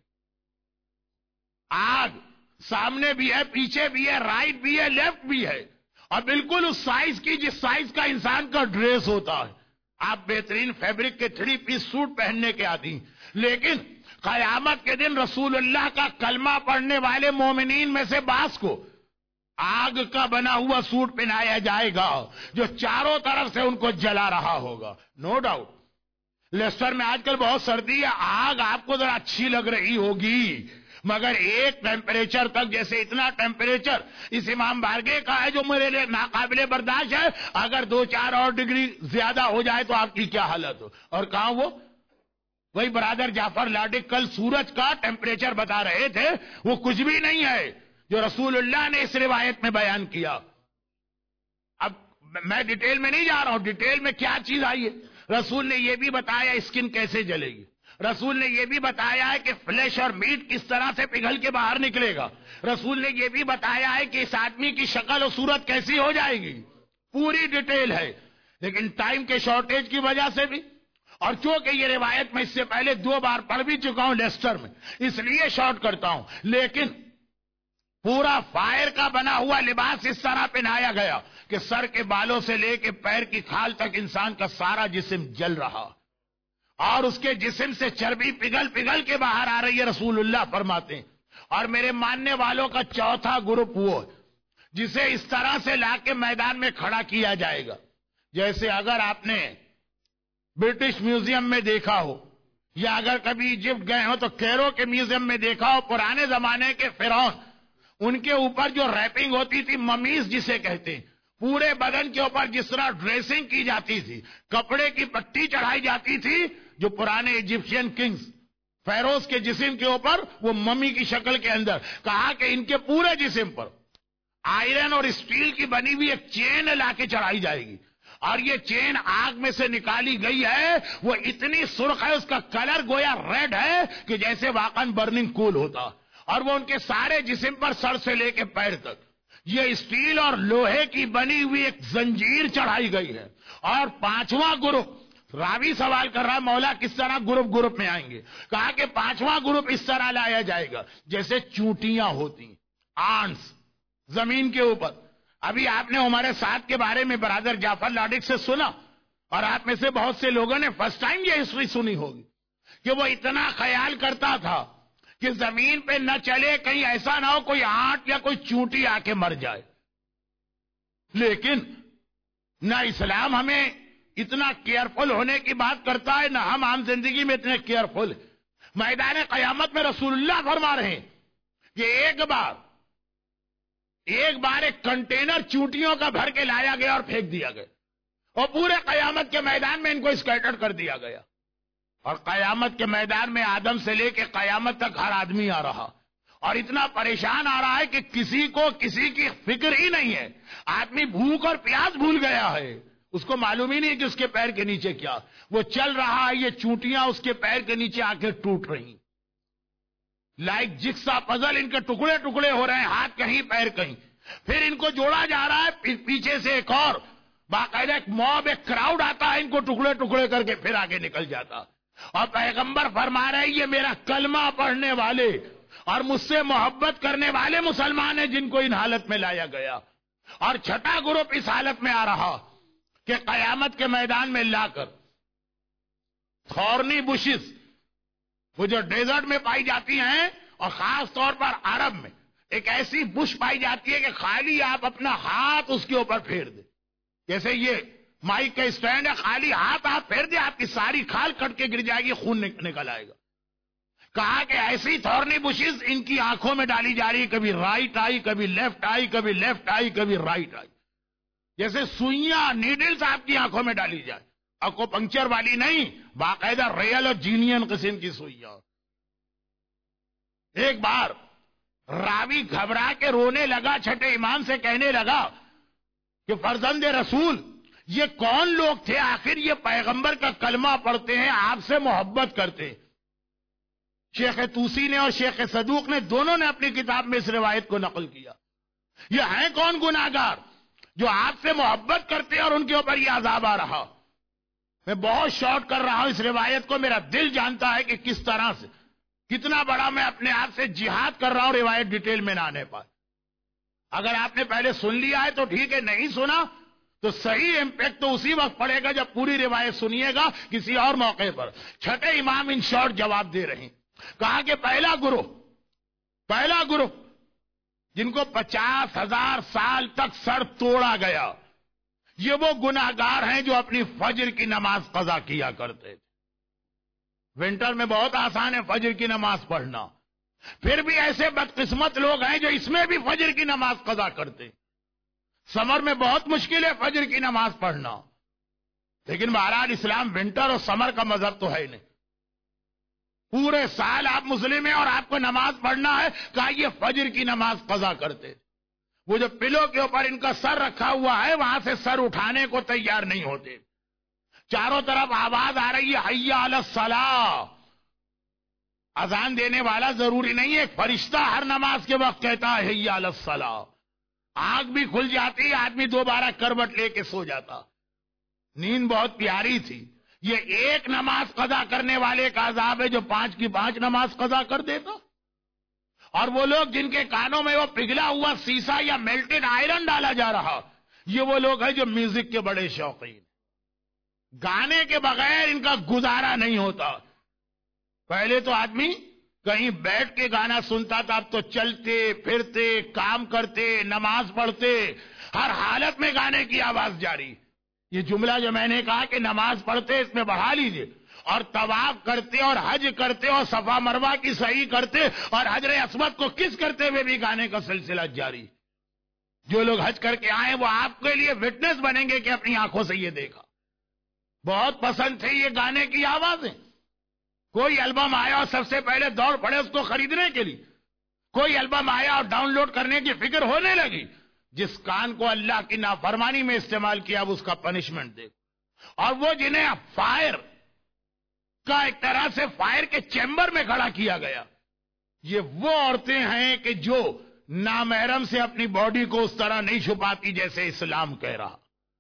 آگ سامنے بھی ہے، پیچھے بھی ہے، رائٹ بھی ہے، لیفٹ بھی ہے، اور بالکل اس سائز کی جس سائز کا انسان کا ڈریس ہوتا ہے۔ آپ بہترین فیبرک کے تھری پیس سوٹ پہننے کے عادی، لیکن قیامت کے دن رسول اللہ کا کلمہ پڑھنے والے مومنین میں سے بعض کو آگ کا بنا ہوا سوٹ پہنایا جائے گا جو چاروں طرف سے ان کو جلا رہا ہوگا۔ نو ڈاؤٹ لیسٹر میں آج کل بہت سردی ہے، آگ آپ کو ذرا اچھی لگ رہی ہوگی، مگر ایک ٹیمپریچر تک، جیسے اتنا ٹیمپریچر اس امام بارگے کا ہے جو میرے لیے ناقابل برداشت ہے، اگر دو چار اور ڈگری زیادہ ہو جائے تو آپ کی کیا حالت ہو، اور کہاں وہ وہی برادر جعفر لاڈک کل سورج کا ٹیمپریچر بتا رہے تھے، وہ کچھ بھی نہیں ہے جو رسول اللہ نے اس روایت میں بیان کیا. اب میں ڈیٹیل میں نہیں جا رہا ہوں، ڈیٹیل میں کیا چیز آئی ہے. رسول نے یہ بھی بتایا اسکن کیسے جلے گی، رسول نے یہ بھی بتایا ہے کہ فلیش اور میٹ کس طرح سے پگھل کے باہر نکلے گا، رسول نے یہ بھی بتایا ہے کہ اس آدمی کی شکل و صورت کیسی ہو جائے گی، پوری ڈیٹیل ہے. لیکن ٹائم کے شارٹیج کی وجہ سے بھی، اور چونکہ یہ روایت میں اس سے پہلے دو بار پڑھ بھی چکا ہوں لیسٹر میں، اس لیے شارٹ کرتا ہوں. لیکن پورا فائر کا بنا ہوا لباس اس طرح پہنایا گیا کہ سر کے بالوں سے لے کے پیر کی کھال تک انسان کا سارا جسم جل رہا، اور اس کے جسم سے چربی پگھل پگھل کے باہر آ رہی ہے، رسول اللہ فرماتے ہیں. اور میرے ماننے والوں کا چوتھا گروپ وہ جسے اس طرح سے لا کے میدان میں کھڑا کیا جائے گا جیسے اگر آپ نے برٹش میوزیم میں دیکھا ہو، یا اگر کبھی ایجپٹ گئے ہو تو کیرو کے میوزیم میں دیکھا ہو، پرانے زمانے کے فرعون، ان کے اوپر جو ریپنگ ہوتی تھی، ممیز جسے کہتے ہیں، پورے بدن کے اوپر جس طرح ڈریسنگ کی جاتی تھی، کپڑے کی پٹی چڑھائی جاتی تھی، جو پرانے ایجپشین کنگز فیروز کے جسم کے اوپر وہ ممی کی شکل کے اندر، کہا کہ ان کے پورے جسم پر آئرن اور اسٹیل کی بنی ہوئی ایک چین لا کے چڑھائی جائے گی، اور یہ چین آگ میں سے نکالی گئی ہے، وہ اتنی سرخ ہے، اس کا کلر گویا ریڈ ہے کہ جیسے واقعاً برننگ کول ہوتا، اور وہ ان کے سارے جسم پر سر سے لے کے پیر تک یہ اسٹیل اور لوہے کی بنی ہوئی ایک زنجیر چڑھائی گئی ہے. اور پانچواں گروپ، راوی سوال کر رہا ہے مولا کس طرح گروپ گروپ میں آئیں گے، کہا کہ پانچواں گروپ اس طرح لایا جائے گا جیسے چونٹیاں ہوتی، آنٹس زمین کے اوپر. ابھی آپ نے عمر سعد کے بارے میں برادر جعفر لاڈک سے سنا، اور آپ میں سے بہت سے لوگوں نے فرسٹ ٹائم یہ ہسٹری سنی ہوگی کہ وہ اتنا خیال کرتا تھا کہ زمین پہ نہ چلے، کہیں ایسا نہ ہو کوئی آنٹ یا کوئی چونٹی آ کے مر جائے. لیکن نہ اسلام ہمیں اتنا کیئرفل ہونے کی بات کرتا ہے، نہ ہم عام زندگی میں اتنے کیئرفل ہیں. میدان قیامت میں رسول اللہ فرما رہے ہیں کہ ایک بار ایک بار ایک کنٹینر چونٹیوں کا بھر کے لایا گیا اور پھینک دیا گیا، اور پورے قیامت کے میدان میں ان کو اسکیٹر کر دیا گیا. اور قیامت کے میدان میں آدم سے لے کے قیامت تک ہر آدمی آ رہا، اور اتنا پریشان آ رہا ہے کہ کسی کو کسی کی فکر ہی نہیں ہے. آدمی بھوک اور پیاس بھول گیا ہے، اس کو معلوم ہی نہیں کہ اس کے پیر کے نیچے کیا. وہ چل رہا ہے، یہ چونٹیاں اس کے پیر کے نیچے آ کے ٹوٹ رہی، لائک جکسا پزل ان کے ٹکڑے ٹکڑے ہو رہے ہیں، ہاتھ کہیں پیر کہیں. پھر ان کو جوڑا جا رہا ہے، پیچھے سے ایک اور باقاعدہ ایک موب، ایک کراؤڈ آتا ہے، ان کو ٹکڑے ٹکڑے کر کے پھر آگے نکل جاتا. اور پیغمبر فرما رہے ہیں یہ میرا کلمہ پڑھنے والے اور مجھ سے محبت کرنے والے مسلمان ہیں جن کو ان حالت میں لایا گیا. اور چھٹا گروپ اس حالت میں آ رہا کہ قیامت کے میدان میں لا کر تھورنی بشز، وہ جو ڈیزرٹ میں پائی جاتی ہیں، اور خاص طور پر عرب میں ایک ایسی بش پائی جاتی ہے کہ خالی آپ اپنا ہاتھ اس کے اوپر پھیر دیں، جیسے یہ مائک کا اسٹینڈ ہے، خالی ہاتھ آپ پھیر دیں آپ کی ساری کھال کٹ کے گر جائے گی، خون نکل آئے گا. کہا کہ ایسی تھورنی بشز ان کی آنکھوں میں ڈالی جا رہی ہے، کبھی رائٹ آئی، کبھی لیفٹ آئی، کبھی لیفٹ آئی، کبھی رائٹ آئی، جیسے سوئیاں نیڈلز آپ کی آنکھوں میں ڈالی جائے، اکو پنکچر والی نہیں، باقاعدہ ریل اور جینین قسم کی سوئیاں. ایک بار راوی گھبرا کے رونے لگا، چھٹے امام سے کہنے لگا کہ فرزند رسول یہ کون لوگ تھے، آخر یہ پیغمبر کا کلمہ پڑھتے ہیں، آپ سے محبت کرتے ہیں. شیخ توسی نے اور شیخ صدوق نے دونوں نے اپنی کتاب میں اس روایت کو نقل کیا. یہ ہیں کون گناہگار جو آپ سے محبت کرتے اور ان کے اوپر یہ عذاب آ رہا. میں بہت شارٹ کر رہا ہوں اس روایت کو، میرا دل جانتا ہے کہ کس طرح سے، کتنا بڑا میں اپنے آپ سے جہاد کر رہا ہوں روایت ڈیٹیل میں نہ آنے پائے. اگر آپ نے پہلے سن لیا ہے تو ٹھیک ہے، نہیں سنا تو صحیح امپیکٹ تو اسی وقت پڑے گا جب پوری روایت سنیے گا کسی اور موقع پر. چھٹے امام ان شارٹ جواب دے رہے ہیں. کہا کہ پہلا گروہ پہلا گروہ جن کو پچاس ہزار سال تک سر توڑا گیا، یہ وہ گناہگار ہیں جو اپنی فجر کی نماز قضا کیا کرتے تھے. ونٹر میں بہت آسان ہے فجر کی نماز پڑھنا، پھر بھی ایسے بدقسمت لوگ ہیں جو اس میں بھی فجر کی نماز قضا کرتے. سمر میں بہت مشکل ہے فجر کی نماز پڑھنا، لیکن بہرحال اسلام ونٹر اور سمر کا مذہب تو ہے نہیں. پورے سال آپ مسلم ہیں اور آپ کو نماز پڑھنا ہے. کہا یہ فجر کی نماز قضا کرتے تھے. وہ جو پلو کے اوپر ان کا سر رکھا ہوا ہے وہاں سے سر اٹھانے کو تیار نہیں ہوتے. چاروں طرف آواز آ رہی ہے حی علی الصلاۃ. اذان دینے والا ضروری نہیں ہے, ایک فرشتہ ہر نماز کے وقت کہتا ہے حی علی الصلاۃ. آنکھ بھی کھل جاتی, آدمی دوبارہ کروٹ لے کے سو جاتا. نیند بہت پیاری تھی. یہ ایک نماز قضا کرنے والے کا عذاب ہے جو پانچ کی پانچ نماز قضا کر دیتا. اور وہ لوگ جن کے کانوں میں وہ پگھلا ہوا سیسا یا میلٹڈ آئرن ڈالا جا رہا, یہ وہ لوگ ہیں جو میوزک کے بڑے شوقین. گانے کے بغیر ان کا گزارا نہیں ہوتا. پہلے تو آدمی کہیں بیٹھ کے گانا سنتا تھا, اب تو چلتے پھرتے کام کرتے نماز پڑھتے ہر حالت میں گانے کی آواز جاری. یہ جملہ جو میں نے کہا کہ نماز پڑھتے اس میں بڑھا لیجئے, اور طواف کرتے اور حج کرتے اور صفا مروہ کی سعی کرتے اور حجر اسود کو کس کرتے ہوئے بھی گانے کا سلسلہ جاری. جو لوگ حج کر کے آئے وہ آپ کے لیے وٹنس بنیں گے کہ اپنی آنکھوں سے یہ دیکھا. بہت پسند تھے یہ گانے کی آوازیں. کوئی البم آیا اور سب سے پہلے دوڑ پڑے اس کو خریدنے کے لیے. کوئی البم آیا اور ڈاؤن لوڈ کرنے کی فکر ہونے لگی. جس کان کو اللہ کی نافرمانی میں استعمال کیا اب اس کا پنشمنٹ دیکھو. اور وہ جنہیں فائر کا ایک طرح سے فائر کے چیمبر میں کھڑا کیا گیا, یہ وہ عورتیں ہیں کہ جو نامحرم سے اپنی باڈی کو اس طرح نہیں چھپاتی جیسے اسلام کہہ رہا.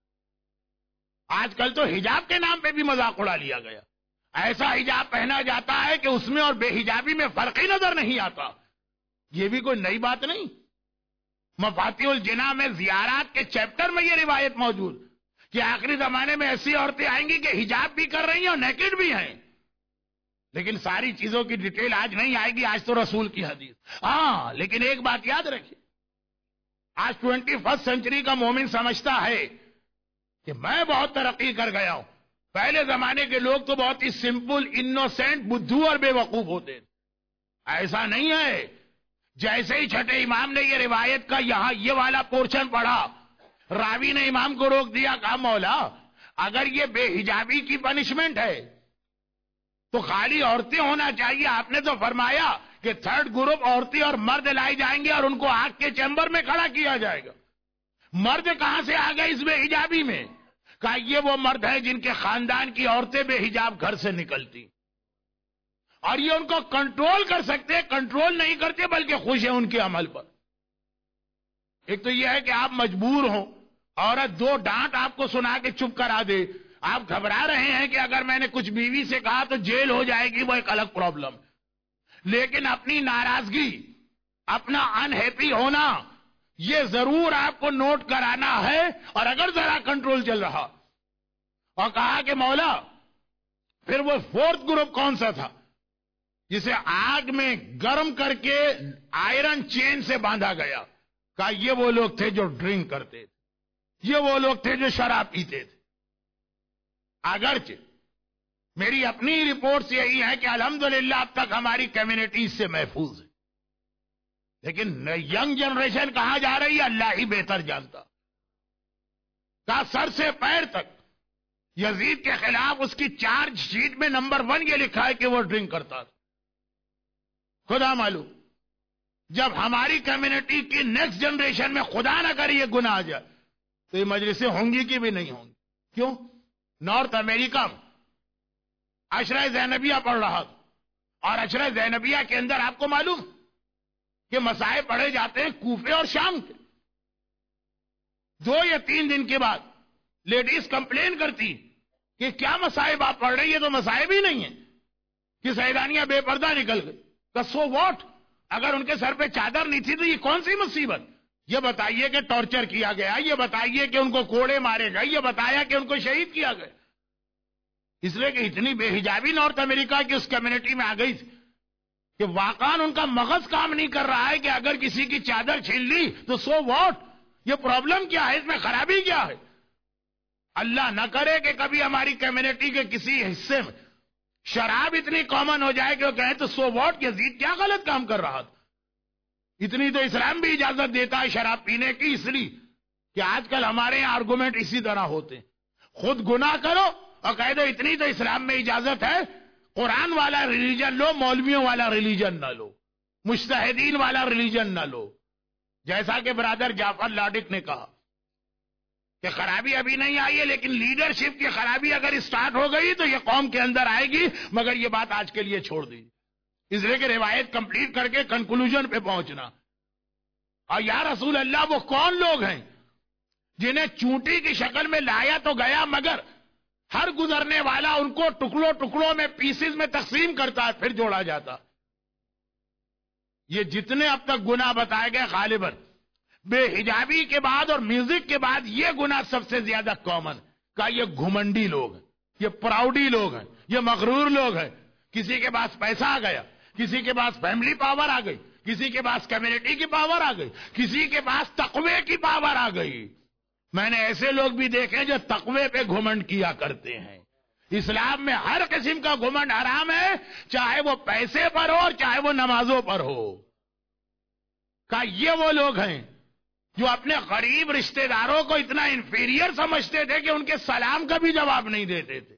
آج کل تو حجاب کے نام پہ بھی مذاق اڑا لیا گیا. ایسا حجاب پہنا جاتا ہے کہ اس میں اور بے حجابی میں فرق ہی نظر نہیں آتا. یہ بھی کوئی نئی بات نہیں. مفاتیح الجناح میں زیارات کے چیپٹر میں یہ روایت موجود کہ آخری زمانے میں ایسی عورتیں آئیں گی کہ حجاب بھی کر رہی ہیں اور نیکڈ بھی ہیں. لیکن ساری چیزوں کی ڈیٹیل آج نہیں آئے گی, آج تو رسول کی حدیث. ہاں لیکن ایک بات یاد رکھیے, آج ٹوینٹی فرسٹ سینچری کا مومن سمجھتا ہے کہ میں بہت ترقی کر گیا ہوں. پہلے زمانے کے لوگ تو بہت ہی سمپل, انوسینٹ, بدھو اور بے وقوف ہوتے. ایسا نہیں ہے. جیسے ہی چھٹے امام نے یہ روایت کا یہاں یہ والا پورشن پڑھا, راوی نے امام کو روک دیا, کہا مولا اگر یہ بے حجابی کی پنشمنٹ ہے تو خالی عورتیں ہونا چاہیے. آپ نے تو فرمایا کہ تھرڈ گروپ عورتیں اور مرد لائے جائیں گے اور ان کو آگ کے چیمبر میں کھڑا کیا جائے گا. مرد کہاں سے آ گئے اس بے حجابی میں؟ کہا یہ وہ مرد ہیں جن کے خاندان کی عورتیں بے حجاب گھر سے نکلتی اور یہ ان کو کنٹرول کر سکتے, کنٹرول نہیں کرتے بلکہ خوش ہیں ان کے عمل پر. ایک تو یہ ہے کہ آپ مجبور ہوں, عورت دو ڈانٹ آپ کو سنا کے چپ کرا دے, آپ گھبرا رہے ہیں کہ اگر میں نے کچھ بیوی سے کہا تو جیل ہو جائے گی, وہ ایک الگ پرابلم. لیکن اپنی ناراضگی, اپنا انہیپی ہونا, یہ ضرور آپ کو نوٹ کرانا ہے. اور اگر ذرا کنٹرول چل رہا اور کہا کہ مولا پھر وہ فورتھ گروپ کون سا تھا جسے آگ میں گرم کر کے آئرن چین سے باندھا گیا, کہا یہ وہ لوگ تھے جو ڈرنک کرتے تھے, یہ وہ لوگ تھے جو شراب پیتے تھے. اگرچہ میری اپنی رپورٹس یہی ہے کہ الحمدللہ اب تک ہماری کمیونٹی اس سے محفوظ ہے, لیکن ینگ جنریشن کہاں جا رہی ہے اللہ ہی بہتر جانتا. کہا سر سے پیر تک یزید کے خلاف اس کی چارج شیٹ میں نمبر ون یہ لکھا ہے کہ وہ ڈرنک کرتا تھا. خدا معلوم جب ہماری کمیونٹی کی نیکسٹ جنریشن میں خدا نہ کرے یہ گناہ آ جائے تو یہ مجلسیں ہوں گی کہ بھی نہیں ہوں گی. کیوں؟ نارتھ امریکہ میں عشرہ زینبیہ پڑھ رہا تھا, اور عشرہ زینبیہ کے اندر آپ کو معلوم کہ مسائل پڑھے جاتے ہیں کوفے اور شام کے. دو یا تین دن کے بعد لیڈیز کمپلین کرتی کہ کیا مسائب آپ پڑھ رہی ہے, تو مسائب ہی نہیں ہے کہ سیدانیاں بے پردہ نکل گئی. سو واٹ, اگر ان کے سر پہ چادر نہیں تھی تو یہ کون سی مصیبت؟ یہ بتائیے کہ ٹارچر کیا گیا, یہ بتائیے کہ ان کو کوڑے مارے گئے, یہ بتایا کہ ان کو شہید کیا گیا. اس لیے کہ اتنی بے حجابی نارتھ امریکہ کی اس کمیونٹی میں آ گئی تھی کہ واقعاً ان کا مغز کام نہیں کر رہا ہے کہ اگر کسی کی چادر چھین لی تو سو واٹ, یہ پرابلم کیا ہے, اس میں خرابی کیا ہے؟ اللہ نہ کرے کہ کبھی ہماری کمیونٹی کے کسی حصے میں شراب اتنی کامن ہو جائے کہ وہ کہیں تو سو واٹ, یزید کیا غلط کام کر رہا تھا. اتنی تو اسلام بھی اجازت دیتا ہے شراب پینے کی, اس لیے کہ آج کل ہمارے یہاں آرگومنٹ اسی طرح ہوتے ہیں. خود گناہ کرو اور کہہ دو اتنی تو اسلام میں اجازت ہے, قرآن والا ریلیجن لو، مولویوں والا ریلیجن نہ لو، مجتہدین والا ریلیجن نہ لو. جیسا کہ برادر جعفر لاڈک نے کہا کہ خرابی ابھی نہیں آئی ہے، لیکن لیڈرشپ کی خرابی اگر اسٹارٹ ہو گئی تو یہ قوم کے اندر آئے گی. مگر یہ بات آج کے لیے چھوڑ دیجیے، اس لیے کہ روایت کمپلیٹ کر کے کنکلوژن پہ پہنچنا. اور یا رسول اللہ، وہ کون لوگ ہیں جنہیں چونٹی کی شکل میں لایا تو گیا، مگر ہر گزرنے والا ان کو ٹکڑوں ٹکڑوں میں، پیسز میں تقسیم کرتا ہے پھر جوڑا جاتا. یہ جتنے اب تک گناہ بتائے گئے غالباً بے حجابی کے بعد اور میوزک کے بعد یہ گناہ سب سے زیادہ کامن کا. یہ گھمنڈی لوگ ہیں، یہ پراؤڈی لوگ ہیں، یہ مغرور لوگ ہیں. کسی کے پاس پیسہ آ گیا، کسی کے پاس فیملی پاور آ گئی، کسی کے پاس کمیونٹی کی پاور آ گئی، کسی کے پاس تقوی کی پاور آ گئی. میں نے ایسے لوگ بھی دیکھے جو تقوی پہ گھمنڈ کیا کرتے ہیں. اسلام میں ہر قسم کا گھمنڈ حرام ہے، چاہے وہ پیسے پر ہو اور چاہے وہ نمازوں پر ہو. کہ یہ وہ لوگ ہیں جو اپنے غریب رشتہ داروں کو اتنا انفیریئر سمجھتے تھے کہ ان کے سلام کا بھی جواب نہیں دیتے تھے.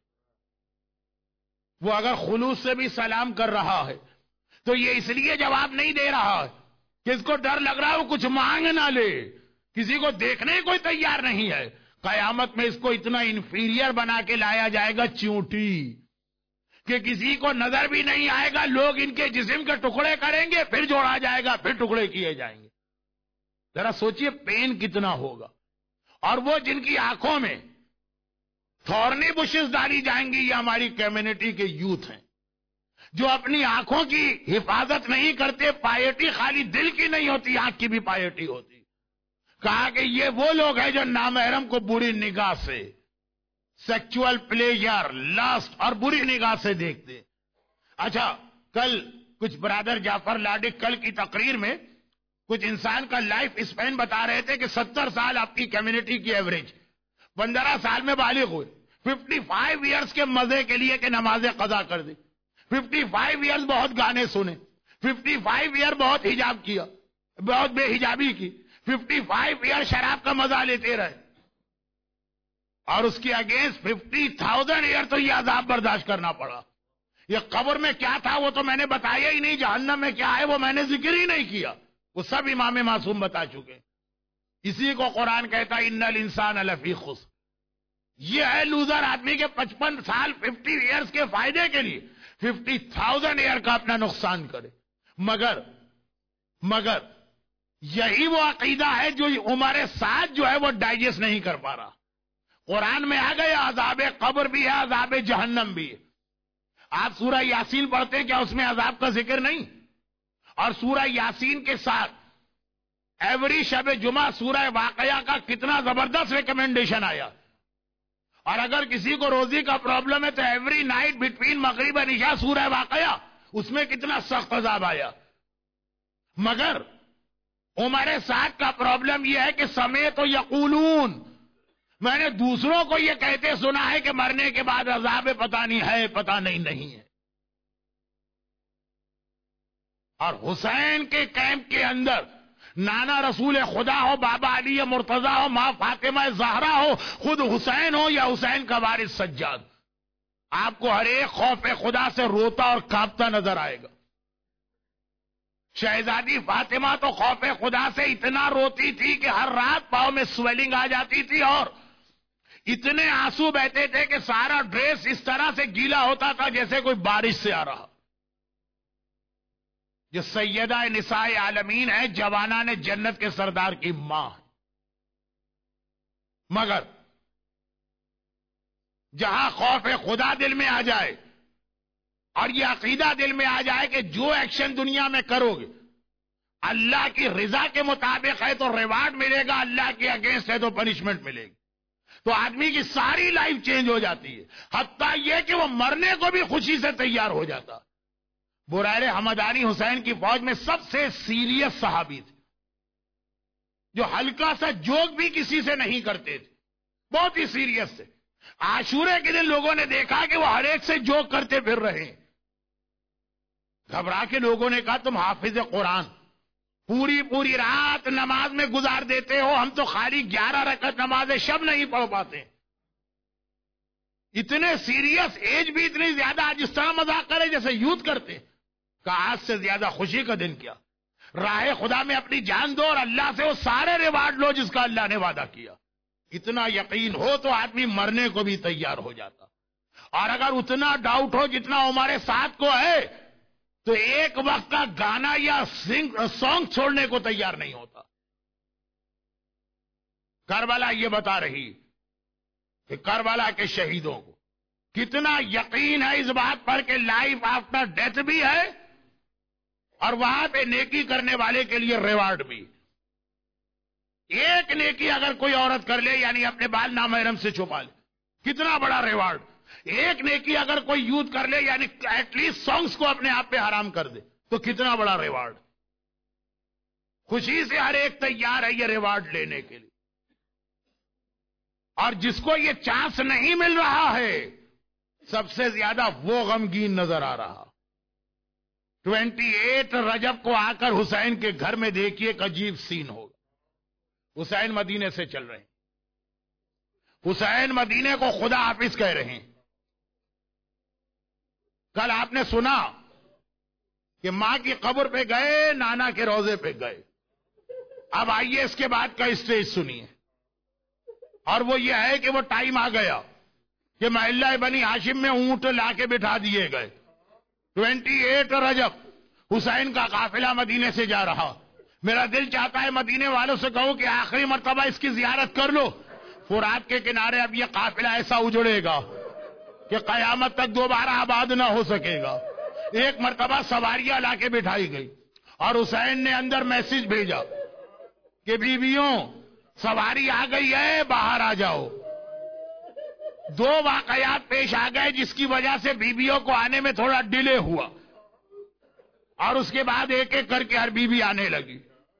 وہ اگر خلوص سے بھی سلام کر رہا ہے تو یہ اس لیے جواب نہیں دے رہا ہے کہ اس کو ڈر لگ رہا ہے وہ کچھ مانگ نہ لے، کسی کو دیکھنے کوئی تیار نہیں ہے. قیامت میں اس کو اتنا انفیریئر بنا کے لایا جائے گا چونٹی کہ کسی کو نظر بھی نہیں آئے گا. لوگ ان کے جسم کے ٹکڑے کریں گے، پھر جوڑا جائے گا، پھر ٹکڑے کیے جائیں گے. ذرا سوچئے پین کتنا ہوگا. اور وہ جن کی آنکھوں میں تھورنی بشز ڈالی جائیں گی، یہ ہماری کمیونٹی کے یوتھ ہیں جو اپنی آنکھوں کی حفاظت نہیں کرتے. پائیٹی خالی دل کی نہیں ہوتی، آنکھ کی بھی پائیٹی ہوتی. کہا کہ یہ وہ لوگ ہیں جو نامحرم کو بری نگاہ سے، سیکچول پلیجر، لاسٹ اور بری نگاہ سے دیکھتے. اچھا، کل کچھ برادر جعفر لاڈک کل کی تقریر میں کچھ انسان کا لائف اسپین بتا رہے تھے کہ ستر سال آپ کی کمیونٹی کی ایوریج، پندرہ سال میں بالغ ہوئے، ففٹی فائیو ایئرس کے مزے کے لیے کہ نمازیں قضا کر دی، ففٹی فائیو ایئرس بہت گانے سنے، ففٹی فائیو ایئر بہت حجاب کیا، بہت بے حجابی کی، ففٹی فائیو ایئر شراب کا مزہ لیتے رہے، اور اس کی اگینسٹ ففٹی تھاؤزینڈ ایئر تو یہ عذاب برداشت کرنا پڑا. یہ قبر میں کیا تھا وہ تو میں نے بتایا ہی نہیں، جہنم میں کیا ہے وہ میں نے ذکر ہی نہیں کیا، وہ سب امام معصوم بتا چکے. اسی کو قرآن کہتا ہے ان الانسان لفی خسر. یہ ہے لوزر آدمی کے پچپن سال ففٹی ایئرس کے فائدے کے لیے ففٹی تھاؤزینڈ ایئر کا اپنا نقصان کرے. مگر مگر یہی وہ عقیدہ ہے جو ہمارے ساتھ جو ہے وہ ڈائجسٹ نہیں کر پا رہا. قرآن میں آ گیا عذاب قبر بھی ہے، عذاب جہنم بھی ہے. آپ سورہ یاسین پڑھتے ہیں، کیا اس میں عذاب کا ذکر نہیں؟ اور سورہ یاسین کے ساتھ ایوری شب جمعہ سورہ واقعہ کا کتنا زبردست ریکمنڈیشن آیا. اور اگر کسی کو روزی کا پرابلم ہے تو ایوری نائٹ بٹوین مغرب اور عشاء سورہ واقعہ، اس میں کتنا سخت عذاب آیا. مگر ہمارے ساتھ کا پرابلم یہ ہے کہ سمیت و یقولون، میں نے دوسروں کو یہ کہتے سنا ہے کہ مرنے کے بعد عذاب پتہ نہیں ہے، پتہ نہیں نہیں ہے. اور حسین کے کیمپ کے اندر نانا رسول خدا ہو، بابا علی مرتضی ہو، ماں فاطمہ زہرا ہو، خود حسین ہو یا حسین کا وارث سجاد، آپ کو ہر ایک خوف خدا سے روتا اور کانپتا نظر آئے گا. شہزادی فاطمہ تو خوف خدا سے اتنا روتی تھی کہ ہر رات پاؤں میں سویلنگ آ جاتی تھی اور اتنے آنسو بہتے تھے کہ سارا ڈریس اس طرح سے گیلا ہوتا تھا جیسے کوئی بارش سے آ رہا. جو سیدہ نساء عالمین ہے، جوانان جنت کے سردار کی ماں. مگر جہاں خوف خدا دل میں آ جائے اور یہ عقیدہ دل میں آ جائے کہ جو ایکشن دنیا میں کرو گے اللہ کی رضا کے مطابق ہے تو ریوارڈ ملے گا، اللہ کے اگینسٹ ہے تو پنشمنٹ ملے گی، تو آدمی کی ساری لائف چینج ہو جاتی ہے. حتیٰ یہ کہ وہ مرنے کو بھی خوشی سے تیار ہو جاتا. برائر حمدانی حسین کی فوج میں سب سے سیریس صحابی تھے، جو ہلکا سا جوک بھی کسی سے نہیں کرتے تھے، بہت ہی سیریس تھے. عاشورے کے دن لوگوں نے دیکھا کہ وہ ہر ایک سے جوک کرتے پھر رہے ہیں. گھبرا کے لوگوں نے کہا تم حافظ قرآن پوری پوری رات نماز میں گزار دیتے ہو، ہم تو خالی گیارہ رکعت نماز شب نہیں پڑھ پاتے. اتنے سیریس، ایج بھی اتنی زیادہ، آج اس طرح مذاق کرے جیسے یوتھ کرتے. کہا آج سے زیادہ خوشی کا دن کیا، راہ خدا میں اپنی جان دو اور اللہ سے وہ سارے ریوارڈ لو جس کا اللہ نے وعدہ کیا. اتنا یقین ہو تو آدمی مرنے کو بھی تیار ہو جاتا، اور اگر اتنا ڈاؤٹ ہو جتنا ہمارے ساتھ کو ہے تو ایک وقت کا گانا یا سانگ چھوڑنے کو تیار نہیں ہوتا. کربلا یہ بتا رہی کہ کربلا کے شہیدوں کو کتنا یقین ہے اس بات پر کہ لائف آفٹر ڈیتھ بھی ہے اور وہاں پہ نیکی کرنے والے کے لیے ریوارڈ بھی. ایک نیکی اگر کوئی عورت کر لے یعنی اپنے بال نامحرم سے چھپا لے، کتنا بڑا ریوارڈ. ایک نیکی اگر کوئی یوز کر لے یعنی ایٹ لیسٹ سانگس کو اپنے آپ پہ حرام کر دے تو کتنا بڑا ریوارڈ. خوشی سے ہر ایک تیار ہے یہ ریوارڈ لینے کے لیے. اور جس کو یہ چانس نہیں مل رہا ہے سب سے زیادہ وہ غمگین نظر آ رہا. ٹوینٹی ایٹ رجب کو آ کر حسین کے گھر میں دیکھیے ایک عجیب سین ہوگا. حسین مدینے سے چل رہے ہیں، حسین مدینے کو خدا حافظ کہہ رہے ہیں. کل آپ نے سنا کہ ماں کی قبر پہ گئے، نانا کے روزے پہ گئے. اب آئیے اس کے بعد کا اسٹیج سنیے، اور وہ یہ ہے کہ وہ ٹائم آ گیا کہ محلہ بنی ہاشم میں اونٹ لا کے بٹھا دیے گئے. ٹوینٹی ایٹ رجب حسین کا قافلہ مدینے سے جا رہا. میرا دل چاہتا ہے مدینے والوں سے کہوں کہ آخری مرتبہ اس کی زیارت کر لو. فرات کے کنارے اب یہ قافلہ ایسا اجڑے گا کہ قیامت تک دوبارہ آباد نہ ہو سکے گا. ایک مرتبہ سواریاں لا کے بٹھائی گئی اور حسین نے اندر میسج بھیجا کہ بیویوں سواری آ گئی ہے، باہر آ جاؤ. دو واقعات پیش آ گئے جس کی وجہ سے بیویوں کو آنے میں تھوڑا ڈیلے ہوا، اور اس کے بعد ایک ایک کر کے ہر بیوی آنے لگی.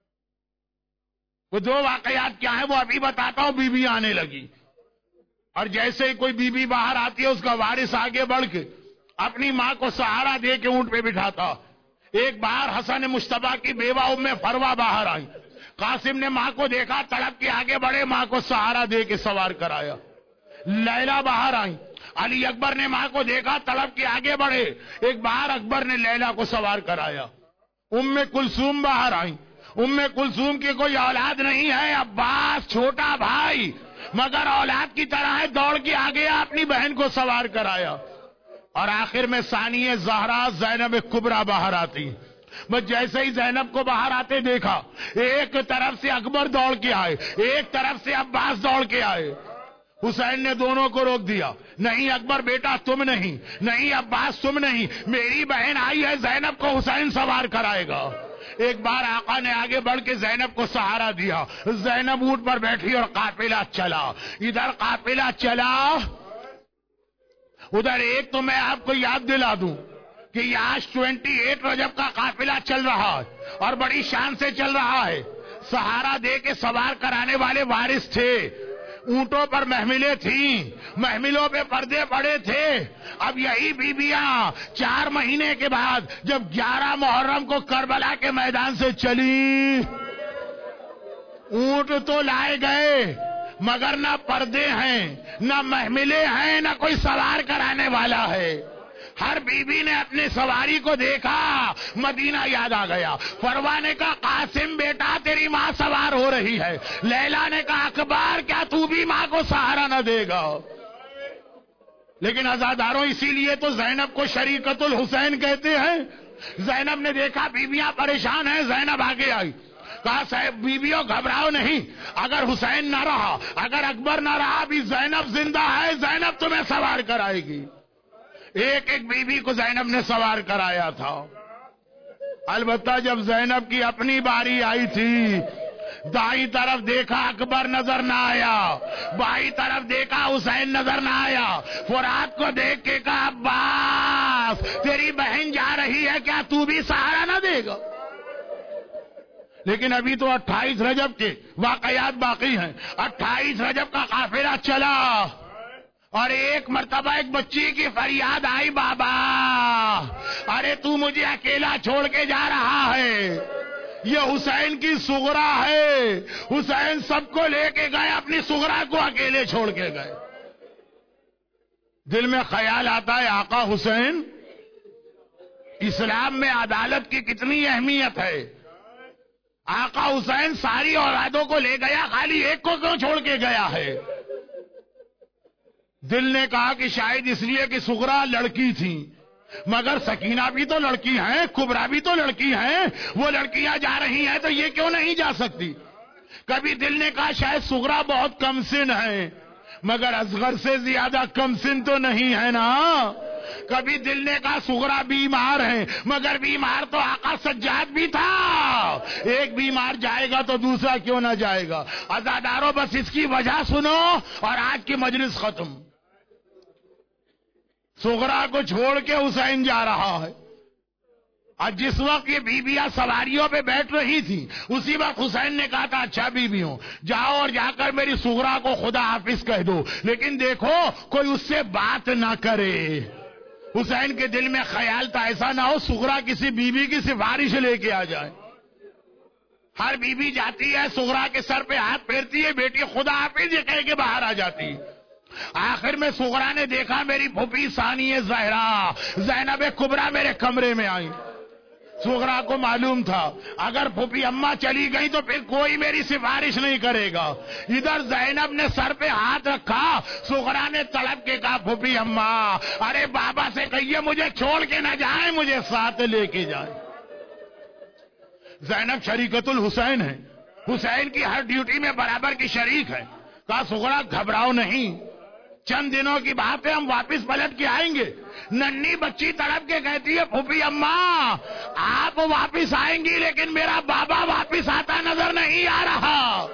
وہ دو واقعات کیا ہیں وہ ابھی بتاتا ہوں. بیوی آنے لگی، اور جیسے ہی کوئی بیوی باہر آتی ہے اس کا وارث آگے بڑھ کے اپنی ماں کو سہارا دے کے اونٹ پہ بٹھاتا. ایک بار حسن مشتبہ کی بیوہ ام فروا باہر آئی. قاسم نے ماں کو دیکھا، تڑپ کے آگے بڑھے، ماں کو سہارا دے کے سوار کرایا. لیلا باہر آئی. علی اکبر نے ماں کو دیکھا، تڑپ کے آگے بڑھے، ایک بار اکبر نے لیلا کو سوار کرایا. ام کلثوم باہر آئی. ام کلثوم کی کوئی اولاد نہیں ہے، عباس چھوٹا بھائی مگر اولاد کی طرح ہے، دوڑ کے آگے اپنی بہن کو سوار کرایا. اور آخر میں ثانیہ زہرا زینب کبریٰ باہر آتی. بس جیسے ہی زینب کو باہر آتے دیکھا، ایک طرف سے اکبر دوڑ کے آئے، ایک طرف سے عباس دوڑ کے آئے. حسین نے دونوں کو روک دیا. نہیں اکبر بیٹا تم نہیں، نہیں عباس تم نہیں، میری بہن آئی ہے زینب کو حسین سوار کرائے گا. ایک بار آقا نے آگے بڑھ کے زینب کو سہارا دیا. زینب اونٹ پر بیٹھی اور قافلہ چلا. ادھر قافلہ چلا، ادھر ایک تو میں آپ کو یاد دلا دوں کہ یہ آج ٹوینٹی ایٹ رجب کا قافلہ چل رہا ہے اور بڑی شان سے چل رہا ہے. سہارا دے کے سوار کرانے والے وارث تھے، اونٹوں پر محملیں تھیں، محملوں پہ پردے پڑے تھے. اب یہی بیویاں چار مہینے کے بعد جب گیارہ محرم کو کربلا کے میدان سے چلی، اونٹ تو لائے گئے مگر نہ پردے ہیں، نہ محملیں ہیں، نہ کوئی سوار کرانے والا ہے. ہر بیوی نے اپنے سواری کو دیکھا، مدینہ یاد آ گیا. فروا نے کہا قاسم بیٹا تیری ماں سوار ہو رہی ہے. لیلا نے کہا اکبر کیا تو بھی ماں کو سہارا نہ دے گا؟ لیکن عزاداروں اسی لیے تو زینب کو شریکت الحسین کہتے ہیں. زینب نے دیکھا بیویاں پریشان ہیں، زینب آگے آئی. کہا صاحب بیویوں گھبراؤ نہیں، اگر حسین نہ رہا، اگر اکبر نہ رہا، بھی زینب زندہ ہے، زینب تمہیں سوار کرائے گی. ایک ایک بیوی کو زینب نے سوار کرایا تھا. البتہ جب زینب کی اپنی باری آئی تھی، دائیں طرف دیکھا اکبر نظر نہ آیا، بائیں طرف دیکھا حسین نظر نہ آیا. فرات کو دیکھ کے کہا عباس تیری بہن جا رہی ہے، کیا تو بھی سہارا نہ دے گا؟ لیکن ابھی تو اٹھائیس رجب کے واقعات باقی ہیں. اٹھائیس رجب کا قافلہ چلا اور ایک مرتبہ ایک بچی کی فریاد آئی، بابا ارے تو مجھے اکیلا چھوڑ کے جا رہا ہے. یہ حسین کی صغرا ہے، حسین سب کو لے کے گئے، اپنی صغرا کو اکیلے چھوڑ کے گئے. دل میں خیال آتا ہے آقا حسین. اسلام میں عدالت کی کتنی اہمیت ہے. آقا حسین ساری اولادوں کو لے گیا, خالی ایک کو کیوں چھوڑ کے گیا ہے؟ دل نے کہا کہ شاید اس لیے کہ سغرا لڑکی تھی, مگر سکینہ بھی تو لڑکی ہیں, کبرا بھی تو لڑکی ہیں, وہ لڑکیاں جا رہی ہیں تو یہ کیوں نہیں جا سکتی؟ کبھی دل نے کہا شاید سغرا بہت کم سن ہے, مگر اصغر سے زیادہ کم سن تو نہیں ہے نا. کبھی دل نے کہا سغرا بیمار ہے, مگر بیمار تو آقا سجاد بھی تھا, ایک بیمار جائے گا تو دوسرا کیوں نہ جائے گا. عزادارو بس اس کی وجہ سنو اور آج کی مجلس ختم. سغرا کو چھوڑ کے حسین جا رہا ہے, اور جس وقت یہ بیویاں سواریوں پہ بیٹھ رہی تھی اسی وقت حسین نے کہا تھا اچھا بیویوں جاؤ اور جا کر میری سغرا کو خدا حافظ کہہ دو, لیکن دیکھو کوئی اس سے بات نہ کرے. حسین کے دل میں خیال تھا ایسا نہ ہو سغرا کسی بیوی کی سفارش لے کے آ جائے. ہر بیوی جاتی ہے سغرا کے سر پہ ہاتھ پھیرتی ہے, بیٹی خدا حافظ یہ کہہ کے باہر آ جاتی. آخر میں سغرا نے دیکھا میری پھوپھی ثانیہ زہرا زینب کبرا میرے کمرے میں آئی. سغرا کو معلوم تھا اگر پھوپھی اماں چلی گئی تو پھر کوئی میری سفارش نہیں کرے گا. ادھر زینب نے سر پہ ہاتھ رکھا, سغرا نے تڑپ کے کہا پھوپھی اماں ارے بابا سے کہیے مجھے چھوڑ کے نہ جائیں, مجھے ساتھ لے کے جائیں. زینب شریکت الحسین ہے, حسین کی ہر ڈیوٹی میں برابر کی شریک ہے. کہا سغرا گھبراؤ نہیں, چند دنوں کی بات ہے ہم واپس پلٹ کے آئیں گے. ننھی بچی تڑپ کے کہتی ہے پھوپھی اماں آپ واپس آئیں گی لیکن میرا بابا واپس آتا نظر نہیں آ رہا.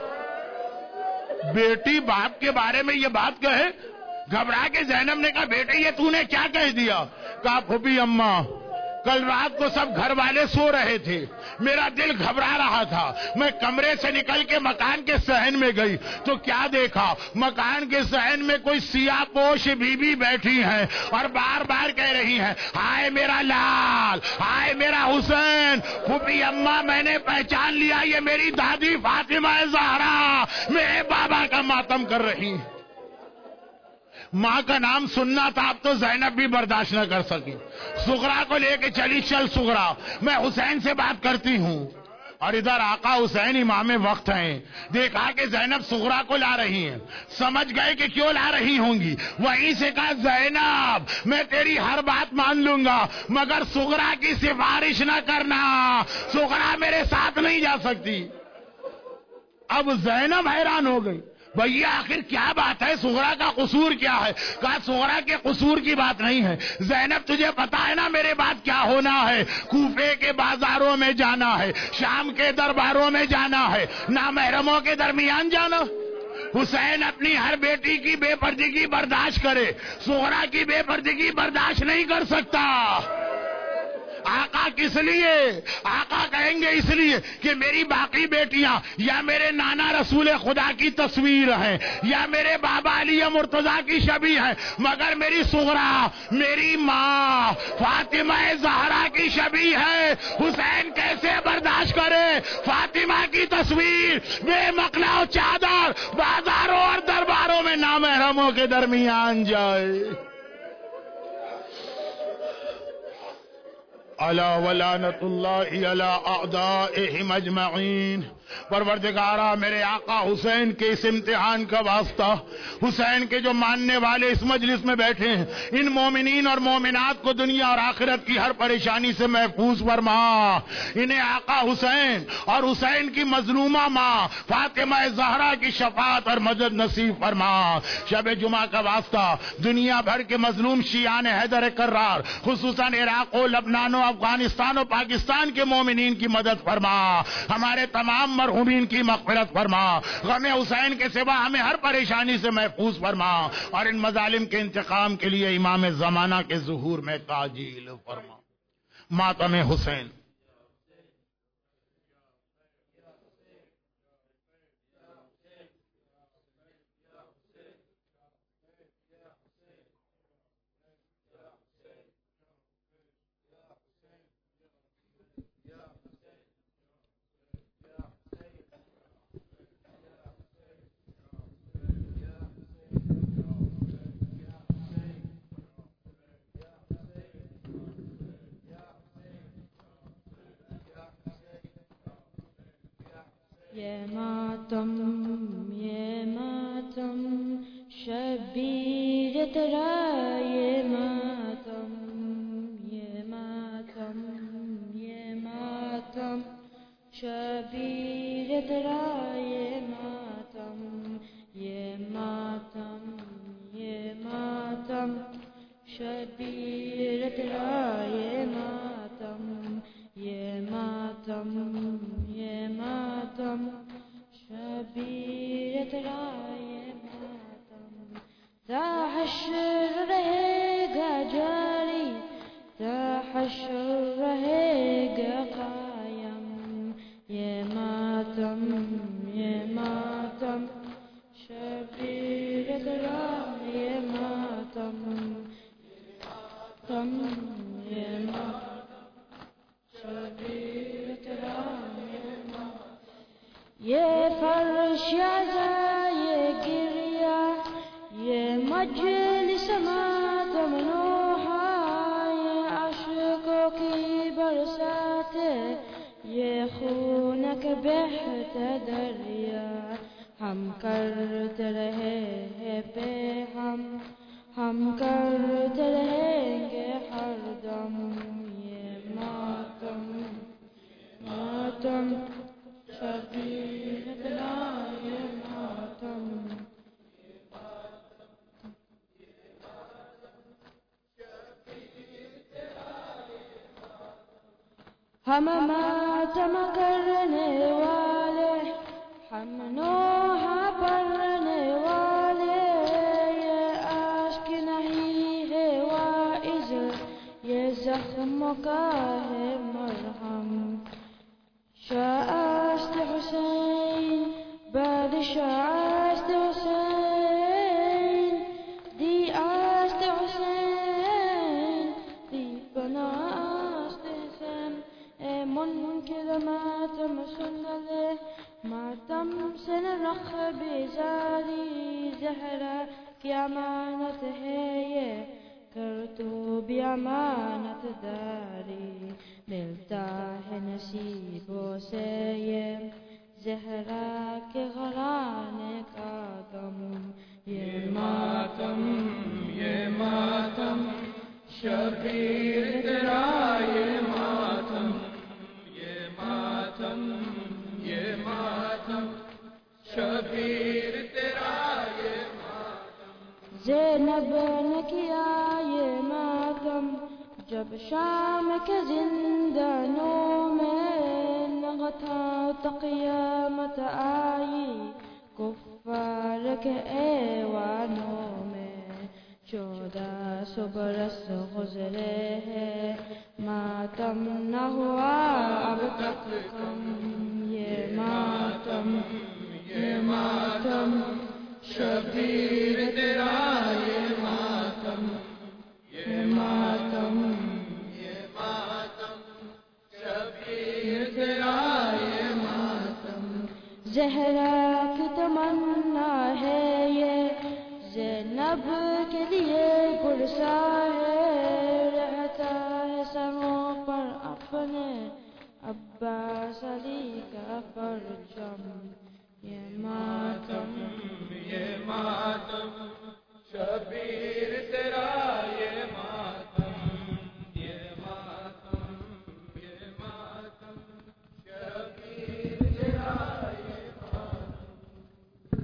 بیٹی باپ کے بارے میں یہ بات کہے, گھبرا کے زینب نے کہا بیٹے یہ تو نے کیا کہہ دیا؟ کہا پھوپھی اماں کل رات کو سب گھر والے سو رہے تھے, میرا دل گھبرا رہا تھا, میں کمرے سے نکل کے مکان کے صحن میں گئی تو کیا دیکھا, مکان کے صحن میں کوئی سیاہ پوش بی بی بیٹھی ہیں اور بار بار کہہ رہی ہیں ہائے میرا لال, ہائے میرا حسین. پھوپھی اماں میں نے پہچان لیا یہ میری دادی فاطمہ زہرا میرے بابا کا ماتم کر رہی. ماں کا نام سننا تھا, اب تو زینب بھی برداشت نہ کر سکی. سغرا کو لے کے چلی, چل سغرا میں حسین سے بات کرتی ہوں. اور ادھر آقا حسین امام وقت ہیں, دیکھا کہ زینب سغرا کو لا رہی ہیں, سمجھ گئے کہ کیوں لا رہی ہوں گی. وہیں سے کہا زینب میں تیری ہر بات مان لوں گا مگر سغرا کی سفارش نہ کرنا, سغرا میرے ساتھ نہیں جا سکتی. اب زینب حیران ہو گئی, بھئی آخر کیا بات ہے, سغرا کا قصور کیا ہے؟ کہا سغرا کے قصور کی بات نہیں ہے زینب, تجھے پتا ہے نا میرے بعد کیا ہونا ہے, کوفے کے بازاروں میں جانا ہے, شام کے درباروں میں جانا ہے, نامحرموں کے درمیان جانا. حسین اپنی ہر بیٹی کی بے پردگی برداشت کرے, سغرا کی بے پردگی برداشت نہیں کر سکتا. آقا کس لیے؟ آقا کہیں گے اس لیے کہ میری باقی بیٹیاں یا میرے نانا رسول خدا کی تصویر ہیں یا میرے بابا علی مرتضیٰ کی شبیہ ہیں, مگر میری سغرا میری ماں فاطمہ زہرا کی شبیہ ہے. حسین کیسے برداشت کرے فاطمہ کی تصویر بے مقلا و چادر بازاروں اور درباروں میں نامحرموں کے درمیان جائے. الا ولعنت اللہ علی اعدائہم اجمعین. پروردگارا میرے آقا حسین کے اس امتحان کا واسطہ, حسین کے جو ماننے والے اس مجلس میں بیٹھے ہیں, ان مومنین اور مومنات کو دنیا اور آخرت کی ہر پریشانی سے محفوظ فرما. انہیں آقا حسین اور حسین کی مظلومہ ماں فاطمہ زہرا کی شفاعت اور مدد نصیب فرما. شب جمعہ کا واسطہ دنیا بھر کے مظلوم شیعان حیدر کرار, خصوصاً عراق و لبنان و افغانستان و پاکستان کے مومنین کی مدد فرما. ہمارے تمام مرحومین کی مغفرت فرما. غم حسین کے سوا ہمیں ہر پریشانی سے محفوظ فرما, اور ان مظالم کے انتقام کے لیے امام زمانہ کے ظہور میں تعجیل فرما. ماتم حسین. یہ ماتم یہ ماتم شبیر تیرا یہ ماتم یہ ماتم یہ ماتم شبیر تیرا یہ ماتم یہ ماتم یہ ماتم شبیر تیرا یہ ماتم یہ ماتم یہ ماتم شبیر تیرا یہ ماتم تا حشر رہے گا جاری تا حشر رہے گا قائم یہ ماتم یہ ماتم شبیر تیرا یہ ماتم تم یہ ماتم شبیر تیرا یہ فرش عزا یہ گریا یہ مجلس ماتم نوحہ یہ عشقوں کی برسات یہ خونک بہتا دریا ہم کرتے رہے ہیں بے ہم ہم کرتے رہیں گے ہر دم یہ ماتم ماتم شبیر تیرا یہ ماتم ہم ماتم کرنے والے ہم نوحہ پڑھنے والے یہ عشق نہیں ہے واعظ یہ زخم کا ہے مرہم شاست حسین بادشاہ آست حسین دی آست حسین دی بنا آست حسین اے منکر ماتم سن لے ماتم سے نہ رخ بیزاری زہرا کی امانت ہے یہ کر تو بھی امانت داری ملتا ہے نصیبوں سے یہ زہرا کے گھرانے کا غم یہ ماتم یہ ماتم شبیر تیرا یہ ماتم یہ ماتم یہ ماتم شبیر تیرا یہ ماتم زینب نے کیا یہ ماتم جب شام کے زندانوں میں لگا تھا تو قیامت آئی کفار کے ایوانوں میں چودہ سو برس گزرے ہیں ماتم نہ ہوا اب تک کم یہ ماتم یہ ماتم شبیر تیرا یہ ماتم یہ ماتم یہ ماتم شبیر تیرا یہ ماتم زہرا کی تمنا ہے یہ زینب کے لیے پرسا ہے رہتا ہے سروں پر اپنے عباس علی کا پرچم یہ ماتم یہ ماتم شبیر تیرا یہ ماتم یہ ماتم یہ ماتم شبیر تیرا یہ ماتم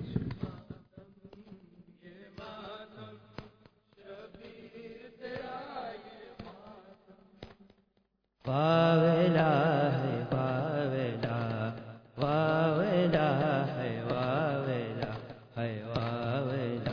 یہ ماتم شبیر تیرا یہ ماتم واویلا ہے واویلا واویلا ہے واویلا ہے واویلا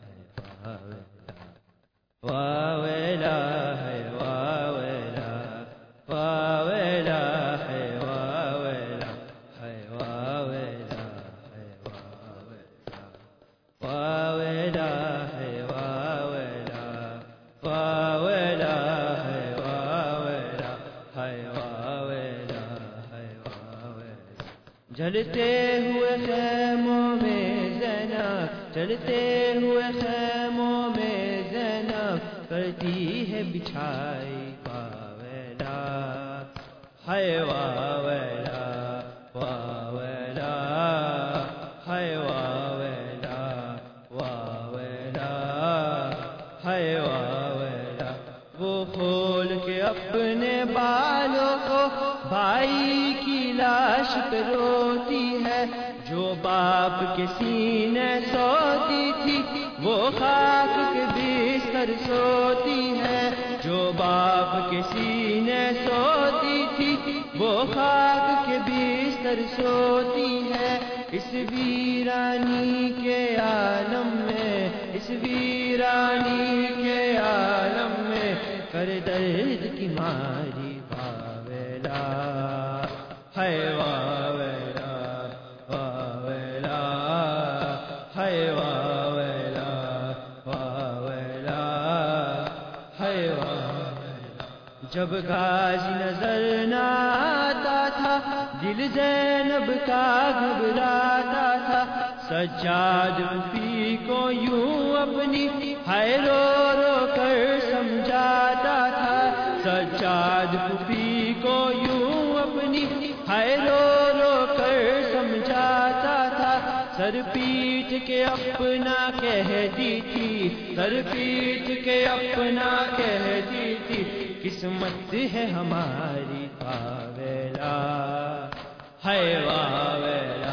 واویلا ہے واویلا واویلا ہے واویلا ہے واویلا ہے واویلا واویلا ہے واویلا واویلا ہے واویلا ہے واویلا ہے واویلا جلتے ہوئے خیموں میں زینب چلتے ہوئے خیموں میں زینب کرتی ہے بچھائی واویلا ہے واویلا واویلا ہائے واہ ویلا، وہ کھول کے اپنے بالوں کو بھائی کی لاش پہ روتی ہے، جو باپ کے سینے سوتی تھی وہ خاک کے بستر سوتی ہے، جو باپ کے سینے سوتی تھی وہ خاک کے بستر سوتی ہے، اس ویرانی کے عالم میں، اس ویرانی کے عالم میں کر درد کی ماری واویلا، ہائے واویلا واویلا، ہائے واویلا واویلا، ہائے واویلا۔ جب غازی نظر نہ آتا تھا دل زینب کا گھبراتا تھا، سجاد پی کو یوں اپنی ہائے رو رو کر سمجھاتا تھا، سجاد پی کو یوں اپنی ہائے رو رو کر سمجھاتا تھا، سر پیٹ کے اپنا کہتی تھی، سر پیٹ کے اپنا کہتی تھی، قسمت ہے ہماری واویلا، ہائے واویلا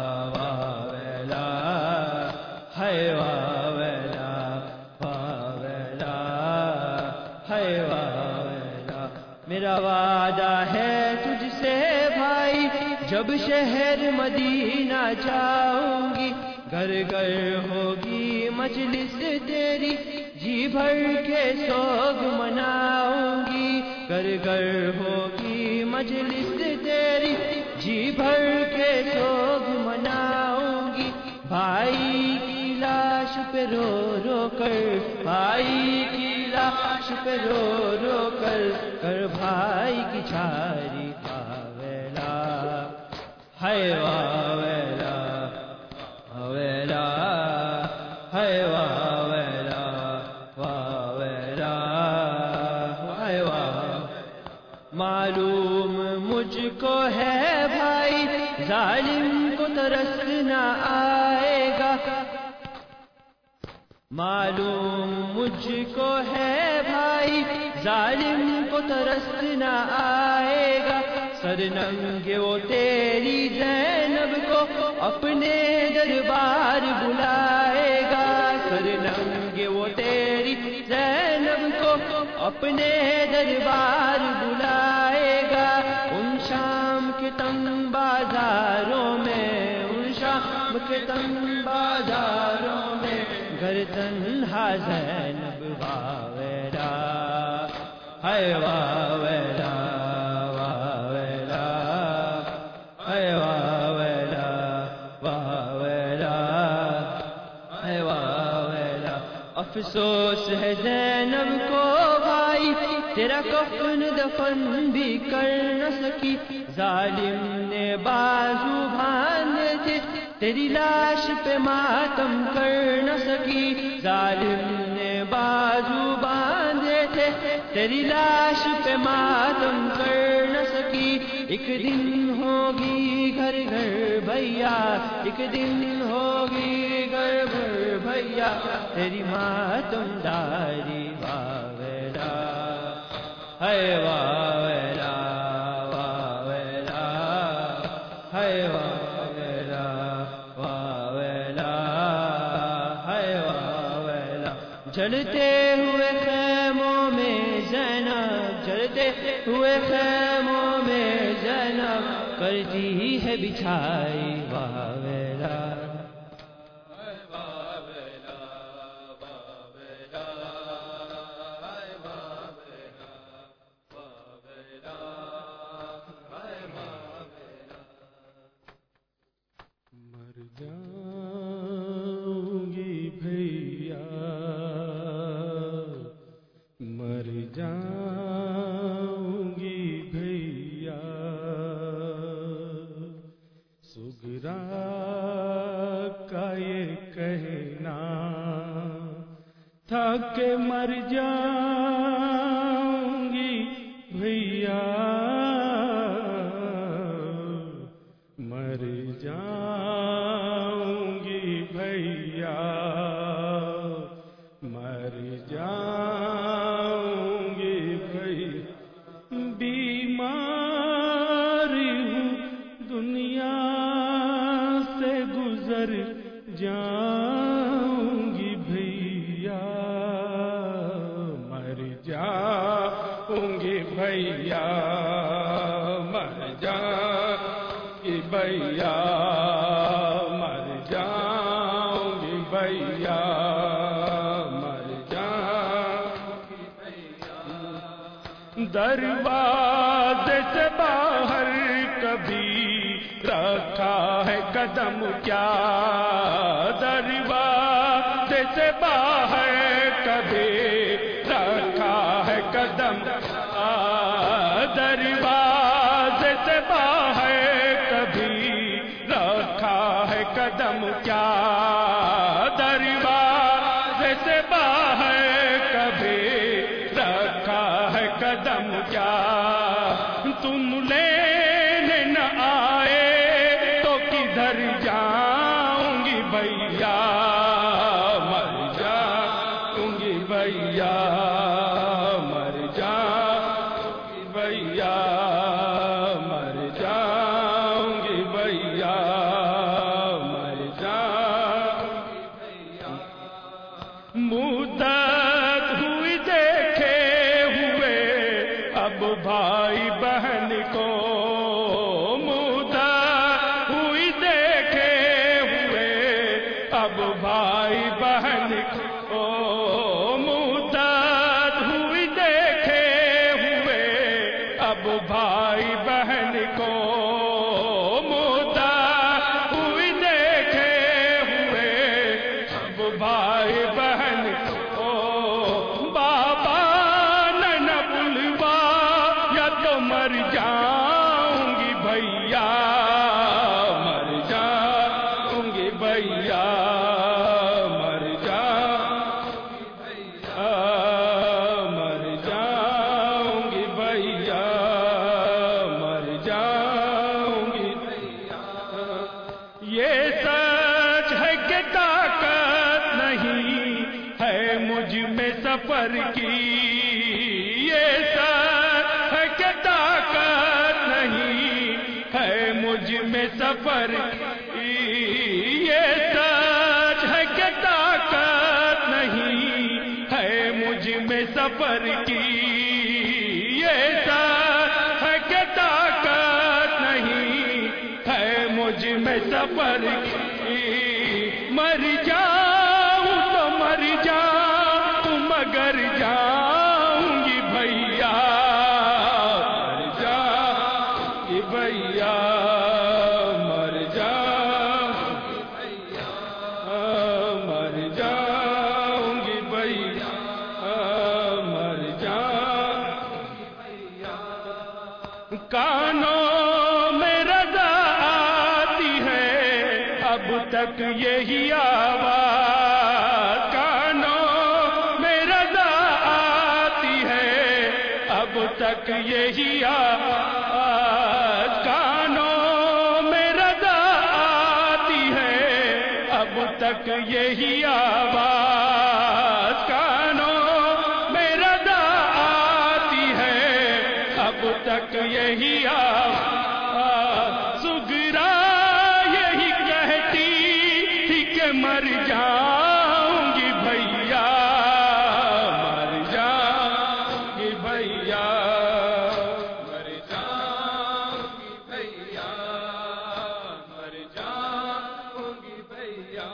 واویلا، ہائے واویلا واویلا، ہائے واویلا۔ میرا وعدہ ہے تجھ سے بھائی جب شہر مدینہ جاؤں گی، گھر گھر ہوگی مجلس تیری، جی بھر کے سوگ مناؤں گی، گھر گھر ہوگی مجلس تیری، جی بھر کے سوگ مناؤں گی، بھائی کی لاش پہ رو رو کر، بھائی کی لاش پہ رو رو کر، کر بھائی کی چھاری واویلا، ہائے واویلا واویلا، ہائے واویلا واویلا، ہائے واویلا۔ معلوم مجھ کو ہے بھائی ظالم کو ترس نہ آئے گا، معلوم مجھ کو ہے بھائی ظالم کو ترس نہ آئے گا، سر ننگے وہ تیری زینب کو اپنے دربار بلائے گا، سر ننگے وہ تیری زینب کو اپنے دربار بلائے گا، ان شام کے تنگ بازاروں میں، ان شام کے تنگ بازاروں میں گر تنہا زینب واویلا، ہائے واویلا واویلا، ہائے واویلا واویلا، ہائے واویلا۔ افسوس ہے زینب کو بھائی تیرا کفن دفن بھی کر نہ سکی، ظالم نے بازو باندھے تھے تیری لاش پہ ماتم کر نہ سکی، ظالم نے بازو باندھے تھے تیری لاش پہ ماتم کر نہ سکی، ایک دن ہوگی گھر گھر بھیا، ایک دن ہوگی گھر گھر بھیا تیری ماتم داری واویلا، ہائے واویلا واویلا، ہائے واویلا واویلا، ہائے واویلا۔ جلتے ہوئے خیموں میں زینب، جلتے ہوئے خیموں میں زینب کرتی ہے بچھائی واویلا، جاؤں گی بھیا، مر جاؤں گی بھیا، سغرا کا یہ کہنا تھا کہ مر جاؤں گی بھیا، مر جاؤں گی بھیا، مر جاؤں گی بھائی بیمار ہوں دنیا سے گزر جاؤں گی بھیا مر جاؤں گی بھیا مر جاؤں گی بھیا مر جاؤں گی بھیا مر جاؤں گی بھیا دروازے سے باہر کبھی رکھا ہے قدم کیا دروازے سے باہر کبھی رکھا ہے قدم دروازے سے باہر کبھی رکھا ہے قدم کیا دروازے سے باہر کبھی رکھا ہے قدم کیا تم لینے نہ آئے تو کدھر جاؤں گی بھیا مر جاؤں گی بھیا مر جاؤں گی بھیا مر جاؤں گی بھیا مر جاؤں گی بھیا مدت ہوئی دیکھے ہوئے اب بھائی بہن کو مدت ہوئی دیکھے ہوئے اب بھائی بہن کو مدت ہوئی دیکھے ہوئے اب بھائی بہن کو مدت ہوئی دیکھے ہوئے اب بھائی بہن کو بابا نہ بلوا یا تو مر جاؤں گی بھیا مر جاؤں گی بھیا مر جاؤں گی بھیا مر جاؤں گی بھیا مر جاؤں گی بھیا یہ سچ ہے کہ طاقت نہیں ہے مجھ میں سفر کی یہ سچ ہے کہ طاقت نہیں ہے مجھ میں سفر کی یہ سچ ہے کہ طاقت نہیں ہے مجھ میں سفر کی یہ سچ ہے کہ طاقت نہیں ہے مجھ میں سفر کی مر جاؤں تو مر جاؤں مگر جاؤں گی بھیا مر جاؤں گی بھیا مر جاؤں گی بھیا مر جاؤں گی بھیا مر جاؤں گی بھیا کانوں میں رضا آتی ہے اب تک یہی آواز کانوں میں رضا آتی ہے اب تک یہی آواز کانوں میں رضا آتی ہے اب تک یہی آواز کانوں میں رضا آتی ہے اب تک یہی آواز سگرا یہی کہتی تھی کہ مر جاؤں گی بھیا مر جاؤں گی بھیا مر جاؤں گی بھیا مر جاؤں گی بھیا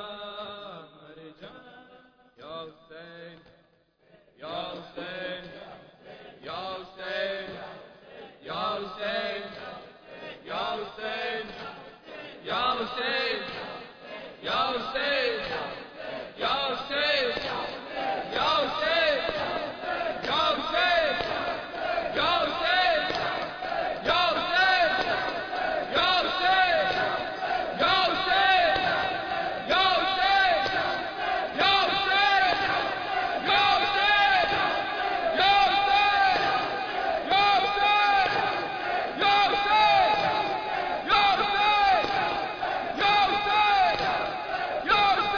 مر جاؤں یا حسین یا حسین یا حسین یا حسین یا حسین یا حسین یا حسین یا حسین یا حسین یا حسین یا حسین یا حسین یا حسین یا حسین یا حسین یا حسین یا حسین یا حسین یا حسین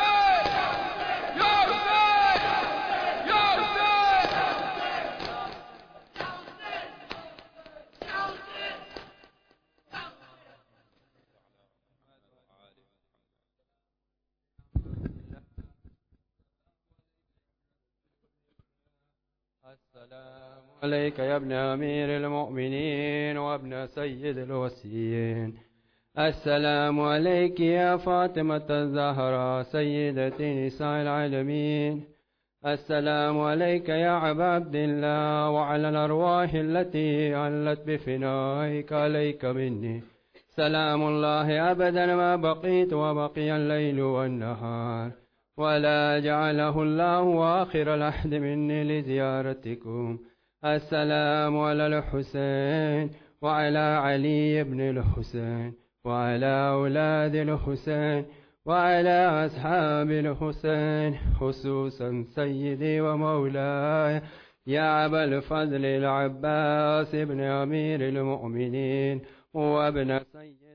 السلام عليك يا ابن أمير المؤمنين وابن سيد الوسيين. السلام عليك يا فاطمة الزهراء سيدة نساء العالمين. السلام عليك يا أبا عبد الله وعلى الأرواح التي علت بفنائك عليك مني سلام الله أبدا ما بقيت وبقي الليل والنهار، ولا جعله الله آخر العهد مني لزيارتكم. السلام على الحسين وعلى علي بن الحسين وعلى أولاد الحسين وعلى أصحاب الحسين، خصوصا سيدي ومولاي يا أبا الفضل العباس بن أمير المؤمنين وابن سيد.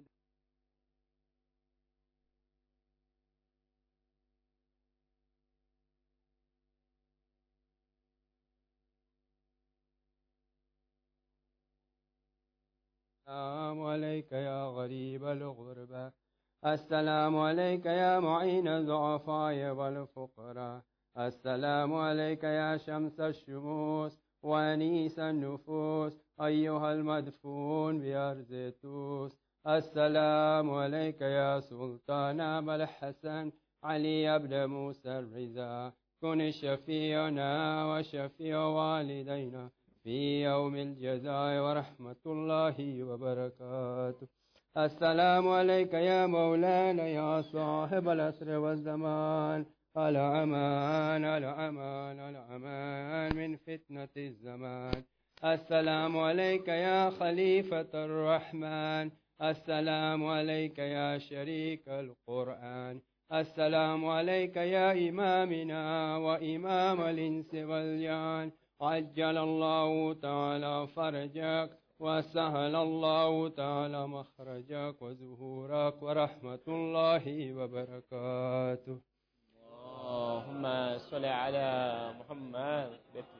السلام عليك يا غريب الغربة. السلام عليك يا معين الضعفاء والفقراء. السلام عليك يا شمس الشموس وأنيس النفوس أيها المدفون بأرض توس. السلام عليك يا سلطان أبا الحسن علي بن موسى الرضا، كن شفيعنا وشفيع والدينا في يوم الجزاء ورحمة الله وبركاته. السلام عليك يا مولانا يا صاحب العصر والزمان، الأمان الأمان الأمان من فتنة الزمان. السلام عليك يا خليفة الرحمن. السلام عليك يا شريك القرآن. السلام عليك يا إمامنا وإمام الإنس والجان، عجل الله تعالى فرجك وسهل الله تعالى مخرجك وزهورك ورحمة الله وبركاته. اللهم صل على محمد.